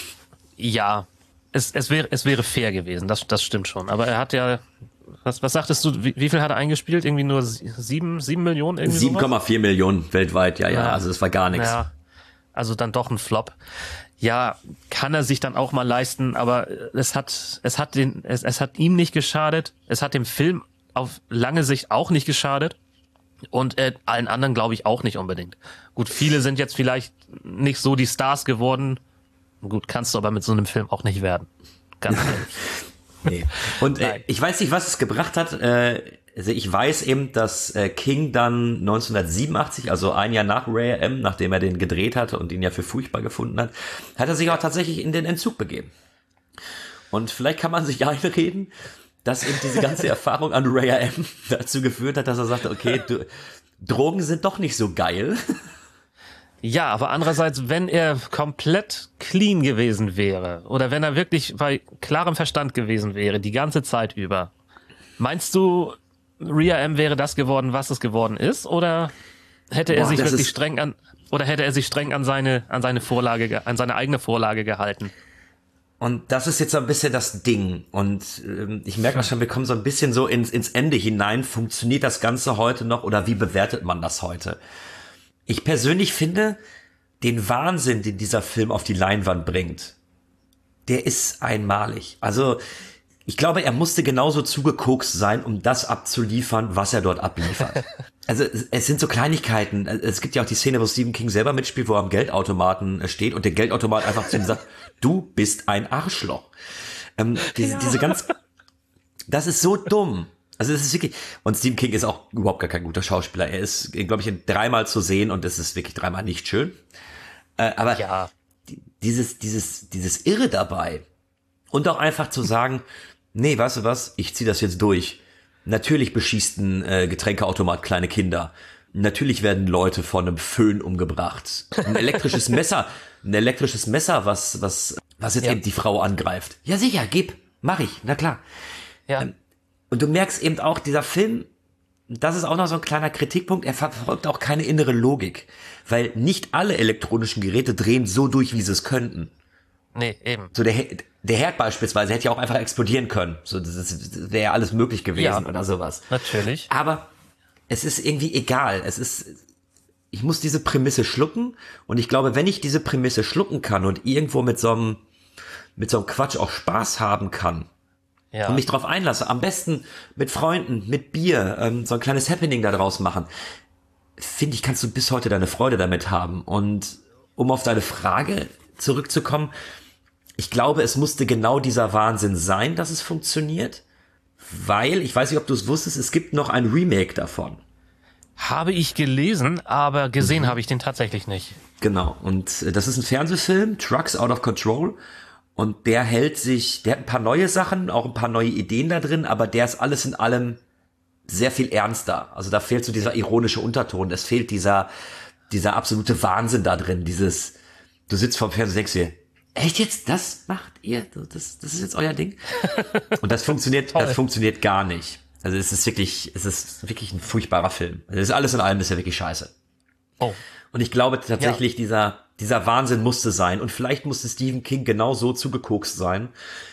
Ja, es, es, wäre, es wäre fair gewesen, das, das stimmt schon. Aber er hat ja, was, was sagtest du, wie, wie viel hat er eingespielt? Irgendwie nur sieben, sieben Millionen? Irgendwie sieben sowas? Komma vier Millionen weltweit, ja, ja, Ja. also das war gar nichts. Ja, also dann doch ein Flop. Ja, kann er sich dann auch mal leisten, aber es hat, es hat den, es, es hat ihm nicht geschadet. Es hat dem Film auf lange Sicht auch nicht geschadet. Und äh, allen anderen glaube ich auch nicht unbedingt. Gut, viele sind jetzt vielleicht nicht so die Stars geworden. Gut, kannst du aber mit so einem Film auch nicht werden. Ganz ehrlich. Nee. Und äh, Nein. ich weiß nicht, was es gebracht hat. Äh, also ich weiß eben, dass äh, King dann neunzehnhundertsiebenundachtzig, also ein Jahr nach Ray M., nachdem er den gedreht hatte und ihn ja für furchtbar gefunden hat, hat er sich auch tatsächlich in den Entzug begeben. Und vielleicht kann man sich einreden, dass eben diese ganze Erfahrung an Ray M. dazu geführt hat, dass er sagte, okay, du, Drogen sind doch nicht so geil. Ja, aber andererseits, wenn er komplett clean gewesen wäre oder wenn er wirklich bei klarem Verstand gewesen wäre, die ganze Zeit über, meinst du, Ria M wäre das geworden, was es geworden ist? Oder hätte er Boah, sich das wirklich ist- streng an, oder hätte er sich streng an seine, an seine Vorlage, ge- an seine eigene Vorlage gehalten? Und das ist jetzt so ein bisschen das Ding. Und ähm, ich merke auch schon, wir kommen so ein bisschen so ins, ins Ende hinein. Funktioniert das Ganze heute noch, oder wie bewertet man das heute? Ich persönlich finde, den Wahnsinn, den dieser Film auf die Leinwand bringt, der ist einmalig. Also ich glaube, er musste genauso zugekokst sein, um das abzuliefern, was er dort abliefert. Also es, es sind so Kleinigkeiten. Es gibt ja auch die Szene, wo Stephen King selber mitspielt, wo er am Geldautomaten steht und der Geldautomat einfach zu ihm sagt, du bist ein Arschloch. Ähm, diese, diese ganz, das ist so dumm. Also es ist wirklich, und Stephen King ist auch überhaupt gar kein guter Schauspieler. Er ist, glaube ich, in dreimal zu sehen und es ist wirklich dreimal nicht schön. Äh, aber Ja. die- dieses, dieses, dieses Irre dabei und auch einfach zu sagen, nee, weißt du was, ich zieh das jetzt durch. Natürlich beschießt ein äh, Getränkeautomat kleine Kinder. Natürlich werden Leute von einem Föhn umgebracht. Ein elektrisches Messer, ein elektrisches Messer, was, was, was jetzt Ja. eben die Frau angreift. Ja sicher, gib, mach ich, na klar. Ja. Und du merkst eben auch, dieser Film, das ist auch noch so ein kleiner Kritikpunkt, er verfolgt auch keine innere Logik. Weil nicht alle elektronischen Geräte drehen so durch, wie sie es könnten. Nee, eben. So der, He- der Herd beispielsweise hätte ja auch einfach explodieren können. So, das, das wäre ja alles möglich gewesen Ja. oder sowas. Natürlich. Aber es ist irgendwie egal. Es ist, ich muss diese Prämisse schlucken, und ich glaube, wenn ich diese Prämisse schlucken kann und irgendwo mit so einem, mit so einem Quatsch auch Spaß haben kann, Ja. und mich drauf einlasse, am besten mit Freunden, mit Bier, ähm, so ein kleines Happening da draus machen, finde ich, kannst du bis heute deine Freude damit haben. Und um auf deine Frage zurückzukommen, ich glaube, es musste genau dieser Wahnsinn sein, dass es funktioniert, weil, ich weiß nicht, ob du es wusstest, es gibt noch ein Remake davon. Habe ich gelesen, aber gesehen mhm. habe ich den tatsächlich nicht. Genau, und das ist ein Fernsehfilm, Trucks Out of Control, und der hält sich, der hat ein paar neue Sachen, auch ein paar neue Ideen da drin, aber der ist alles in allem sehr viel ernster. Also da fehlt so dieser ironische Unterton, es fehlt dieser, dieser absolute Wahnsinn da drin, dieses, du sitzt vorm Fernseher und denkst dir, echt jetzt, das macht ihr? Das, das ist jetzt euer Ding? Und das funktioniert, das funktioniert gar nicht. Also es ist wirklich, es ist wirklich ein furchtbarer Film. Also es ist alles in allem, ist ja wirklich scheiße. Oh. Und ich glaube tatsächlich, ja. dieser, dieser Wahnsinn musste sein. Und vielleicht musste Stephen King genau so zugekokst sein,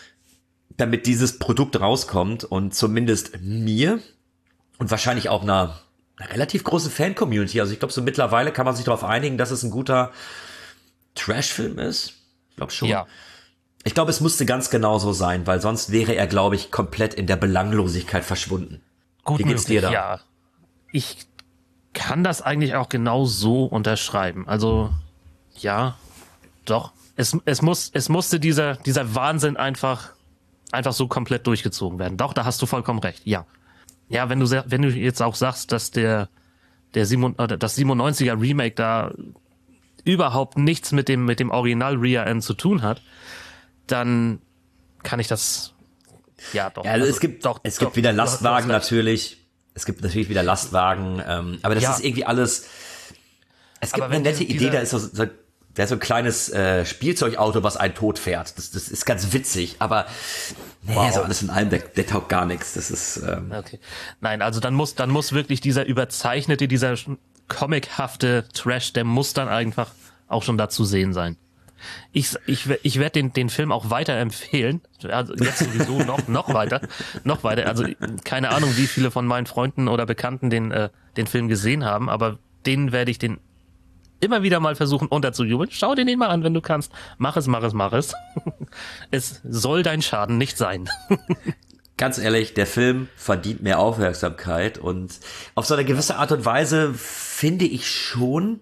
damit dieses Produkt rauskommt und zumindest mir und wahrscheinlich auch einer, einer relativ großen Fan-Community. Also ich glaube, so mittlerweile kann man sich darauf einigen, dass es ein guter Trash-Film ist. Ich glaube schon. Ja. Ich glaube, es musste ganz genau so sein, weil sonst wäre er, glaube ich, komplett in der Belanglosigkeit verschwunden. Gut Wie geht's möglich, dir da? Ja. Ich kann das eigentlich auch genau so unterschreiben. Also, ja, doch. Es, es muss, es musste dieser, dieser Wahnsinn einfach, einfach so komplett durchgezogen werden. Doch, da hast du vollkommen recht. Ja. Ja, wenn du, wenn du jetzt auch sagst, dass der, der Simon, oder das siebenundneunziger Remake da überhaupt nichts mit dem, mit dem Original Rear End zu tun hat, dann kann ich das, ja doch. Ja, also, also es gibt, doch, es doch, gibt wieder Lastwagen doch, doch, natürlich. Es gibt natürlich wieder Lastwagen, ähm, aber das ja. ist irgendwie alles, es gibt Aber eine wenn nette diese- Idee, da ist so, so, da ist so ein kleines äh, Spielzeugauto, was einen tot fährt. Das, das ist ganz witzig, aber nee, Wow. so alles in allem, der, der taugt gar nichts. Das ist, ähm, Okay. Nein, also dann muss, dann muss wirklich dieser überzeichnete, dieser comichafte Trash, der muss dann einfach auch schon da zu sehen sein. Ich, ich, ich werde den, den Film auch weiterempfehlen. Also jetzt sowieso noch, noch weiter, noch weiter. Also keine Ahnung, wie viele von meinen Freunden oder Bekannten den, äh, den Film gesehen haben, aber denen werde ich den immer wieder mal versuchen unterzujubeln. Schau dir den mal an, wenn du kannst. Mach es, mach es, mach es. Es soll dein Schaden nicht sein. ganz ehrlich, der Film verdient mehr Aufmerksamkeit und auf so eine gewisse Art und Weise finde ich schon,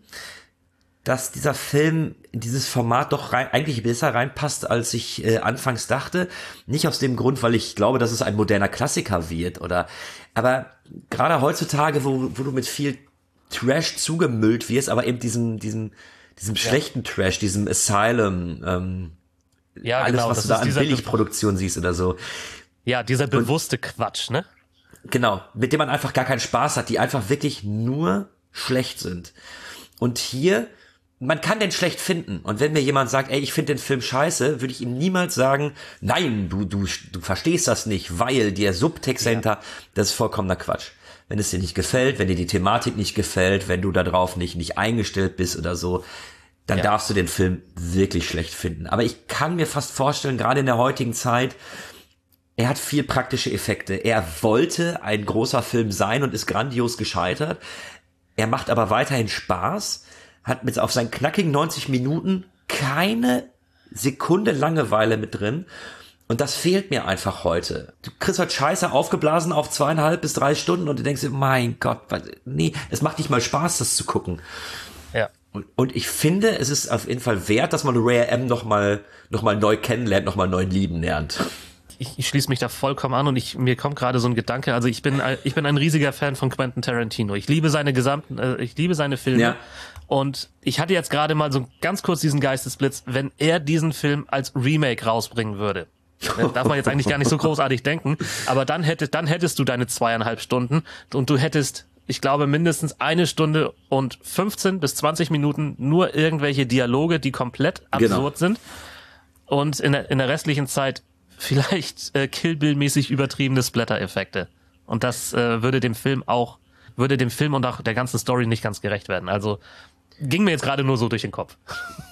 dass dieser Film in dieses Format doch rein, eigentlich besser reinpasst, als ich äh, anfangs dachte. Nicht aus dem Grund, weil ich glaube, dass es ein moderner Klassiker wird oder, aber gerade heutzutage, wo, wo du mit viel Trash zugemüllt wirst, aber eben diesem, diesem, diesem ja. schlechten Trash, diesem Asylum, ähm, ja, alles, genau, was das du da ist an dieser Billigproduktion siehst oder so. Ja, dieser bewusste Und, Quatsch, ne? Genau, mit dem man einfach gar keinen Spaß hat, die einfach wirklich nur schlecht sind. Und hier, man kann den schlecht finden. Und wenn mir jemand sagt, ey, ich finde den Film scheiße, würde ich ihm niemals sagen, nein, du, du, du verstehst das nicht, weil der Subtext dahinter, ja. das ist vollkommener Quatsch. Wenn es dir nicht gefällt, wenn dir die Thematik nicht gefällt, wenn du darauf nicht, nicht eingestellt bist oder so, dann ja. darfst du den Film wirklich schlecht finden. Aber ich kann mir fast vorstellen, gerade in der heutigen Zeit, er hat viel praktische Effekte. Er wollte ein großer Film sein und ist grandios gescheitert. Er macht aber weiterhin Spaß, hat mit auf seinen knackigen neunzig Minuten keine Sekunde Langeweile mit drin. Und das fehlt mir einfach heute. Du kriegst heute Scheiße aufgeblasen auf zweieinhalb bis drei Stunden und du denkst dir, mein Gott, was, nee, es macht nicht mal Spaß, das zu gucken. Ja. Und, und ich finde, es ist auf jeden Fall wert, dass man Ray M noch mal, noch mal neu kennenlernt, noch mal neu lieben lernt. Ich, ich schließe mich da vollkommen an und ich, mir kommt gerade so ein Gedanke, also ich bin, ich bin ein riesiger Fan von Quentin Tarantino. Ich liebe seine gesamten, äh, ich liebe seine Filme. Ja. Und ich hatte jetzt gerade mal so ganz kurz diesen Geistesblitz, wenn er diesen Film als Remake rausbringen würde. Das darf man jetzt eigentlich gar nicht so großartig denken, aber dann hättest, dann hättest du deine zweieinhalb Stunden und du hättest, ich glaube, mindestens eine Stunde und fünfzehn bis zwanzig Minuten nur irgendwelche Dialoge, die komplett absurd genau. sind und in der, in der restlichen Zeit vielleicht äh, Kill Bill-mäßig übertriebene Splatter-Effekte. Und das äh, würde dem Film auch, würde dem Film und auch der ganzen Story nicht ganz gerecht werden. Also ging mir jetzt gerade nur so durch den Kopf.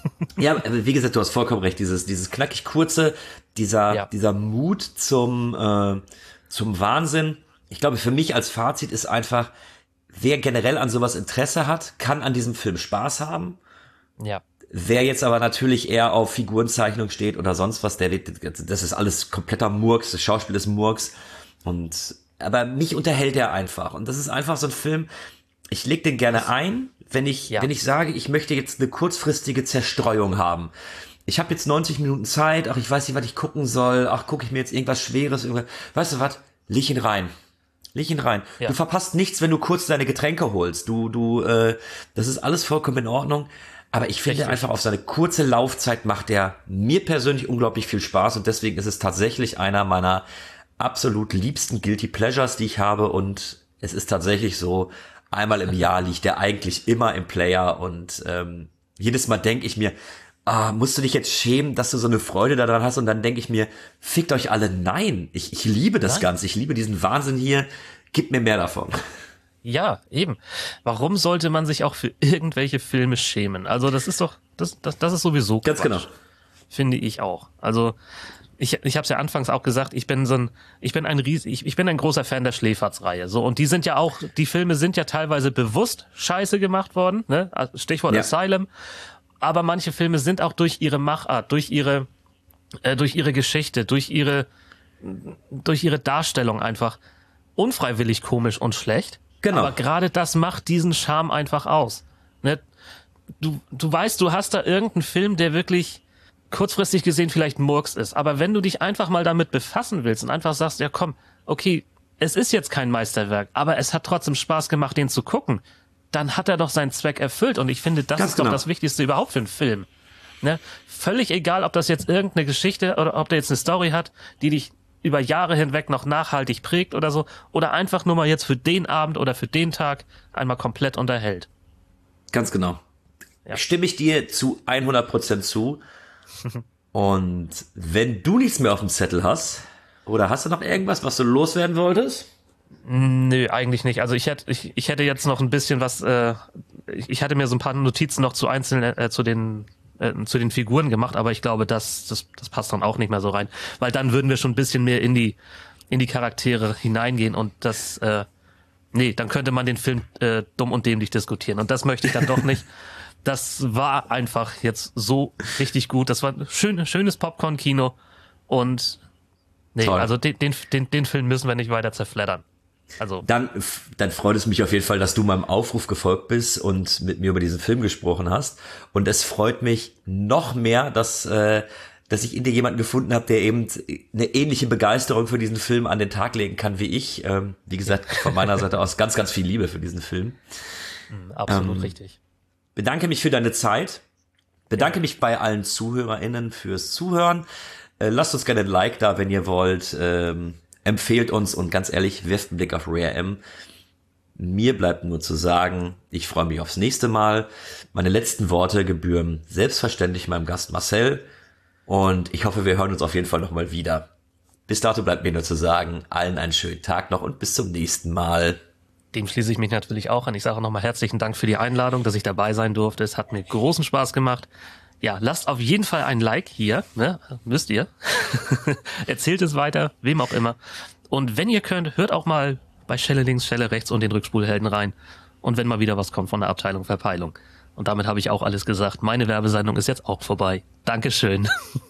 Ja, wie gesagt, du hast vollkommen recht. Dieses, dieses knackig kurze, dieser, ja. dieser Mut zum, äh, zum Wahnsinn. Ich glaube, für mich als Fazit ist einfach, wer generell an sowas Interesse hat, kann an diesem Film Spaß haben. Ja. Wer jetzt aber natürlich eher auf Figurenzeichnung steht oder sonst was, der, das ist alles kompletter Murks, das Schauspiel ist Murks. Und, aber mich unterhält er einfach. Und das ist einfach so ein Film, ich leg den gerne ein, wenn ich, Ja. wenn ich sage, ich möchte jetzt eine kurzfristige Zerstreuung haben. Ich habe jetzt neunzig Minuten Zeit, ach, ich weiß nicht, was ich gucken soll, ach, gucke ich mir jetzt irgendwas Schweres, irgendwas, weißt du was, leg ihn rein. Leg ihn rein. Ja. Du verpasst nichts, wenn du kurz deine Getränke holst. Du, du, äh, das ist alles vollkommen in Ordnung. Aber ich finde Richtig. einfach, auf seine kurze Laufzeit macht der mir persönlich unglaublich viel Spaß und deswegen ist es tatsächlich einer meiner absolut liebsten Guilty Pleasures, die ich habe, und es ist tatsächlich so, einmal im Jahr liegt der eigentlich immer im Player und ähm, jedes Mal denke ich mir, ah, musst du dich jetzt schämen, dass du so eine Freude daran hast, und dann denke ich mir, fickt euch alle, nein, ich, ich liebe das Nein. Ganze, ich liebe diesen Wahnsinn hier, gib mir mehr davon. Ja, eben. Warum sollte man sich auch für irgendwelche Filme schämen? Also das ist doch, das, das, das ist sowieso Ganz Quatsch, genau. finde ich auch. Also ich, ich habe es ja anfangs auch gesagt, ich bin so ein, ich bin ein Ries, ich, ich bin ein großer Fan der Schläferz-Reihe. So, und die sind ja auch, die Filme sind ja teilweise bewusst scheiße gemacht worden, ne? Stichwort Ja. Asylum. Aber manche Filme sind auch durch ihre Machart, durch ihre, äh, durch ihre Geschichte, durch ihre, durch ihre Darstellung einfach unfreiwillig komisch und schlecht. Genau. Aber gerade das macht diesen Charme einfach aus. Ne? Du, du weißt, du hast da irgendeinen Film, der wirklich kurzfristig gesehen vielleicht Murks ist. Aber wenn du dich einfach mal damit befassen willst und einfach sagst, ja komm, okay, es ist jetzt kein Meisterwerk, aber es hat trotzdem Spaß gemacht, den zu gucken, dann hat er doch seinen Zweck erfüllt. Und ich finde, das Ganz ist genau. doch das Wichtigste überhaupt für einen Film. Ne? Völlig egal, ob das jetzt irgendeine Geschichte oder ob der jetzt eine Story hat, die dich über Jahre hinweg noch nachhaltig prägt oder so, oder einfach nur mal jetzt für den Abend oder für den Tag einmal komplett unterhält. Ganz genau. Ja. Stimme ich dir zu hundert Prozent zu. Und wenn du nichts mehr auf dem Zettel hast, oder hast du noch irgendwas, was du loswerden wolltest? Nö, eigentlich nicht. Also ich hätte, ich, ich hätte jetzt noch ein bisschen was, äh, ich, ich hatte mir so ein paar Notizen noch zu einzelnen, äh, zu den äh, zu den Figuren gemacht, aber ich glaube, das, das, das passt dann auch nicht mehr so rein, weil dann würden wir schon ein bisschen mehr in die in die Charaktere hineingehen und das, äh, nee, dann könnte man den Film äh, dumm und dämlich diskutieren und das möchte ich dann doch nicht. Das war einfach jetzt so richtig gut. Das war ein schön, schönes Popcorn-Kino und nee, Toll. also den, den, den, den Film müssen wir nicht weiter zerfleddern. Also Dann, dann freut es mich auf jeden Fall, dass du meinem Aufruf gefolgt bist und mit mir über diesen Film gesprochen hast. Und es freut mich noch mehr, dass, äh, dass ich in dir jemanden gefunden habe, der eben eine ähnliche Begeisterung für diesen Film an den Tag legen kann wie ich. Ähm, wie gesagt, von meiner Seite aus ganz, ganz viel Liebe für diesen Film. absolut Ähm, richtig. Bedanke mich für deine Zeit. Bedanke mich bei allen ZuhörerInnen fürs Zuhören. Äh, lasst uns gerne ein Like da, wenn ihr wollt. Ähm, empfehlt uns und ganz ehrlich, wirft einen Blick auf Rare M. Mir bleibt nur zu sagen, ich freue mich aufs nächste Mal. Meine letzten Worte gebühren selbstverständlich meinem Gast Marcel. Und ich hoffe, wir hören uns auf jeden Fall nochmal wieder. Bis dato bleibt mir nur zu sagen, allen einen schönen Tag noch und bis zum nächsten Mal. Dem schließe ich mich natürlich auch an. Ich sage nochmal herzlichen Dank für die Einladung, dass ich dabei sein durfte. Es hat mir großen Spaß gemacht. Ja, lasst auf jeden Fall ein Like hier, ne? Müsst ihr. Erzählt es weiter, wem auch immer. Und wenn ihr könnt, hört auch mal bei Schelle links, Schelle rechts und den Rückspulhelden rein. Und wenn mal wieder was kommt von der Abteilung Verpeilung. Und damit habe ich auch alles gesagt. Meine Werbesendung ist jetzt auch vorbei. Dankeschön.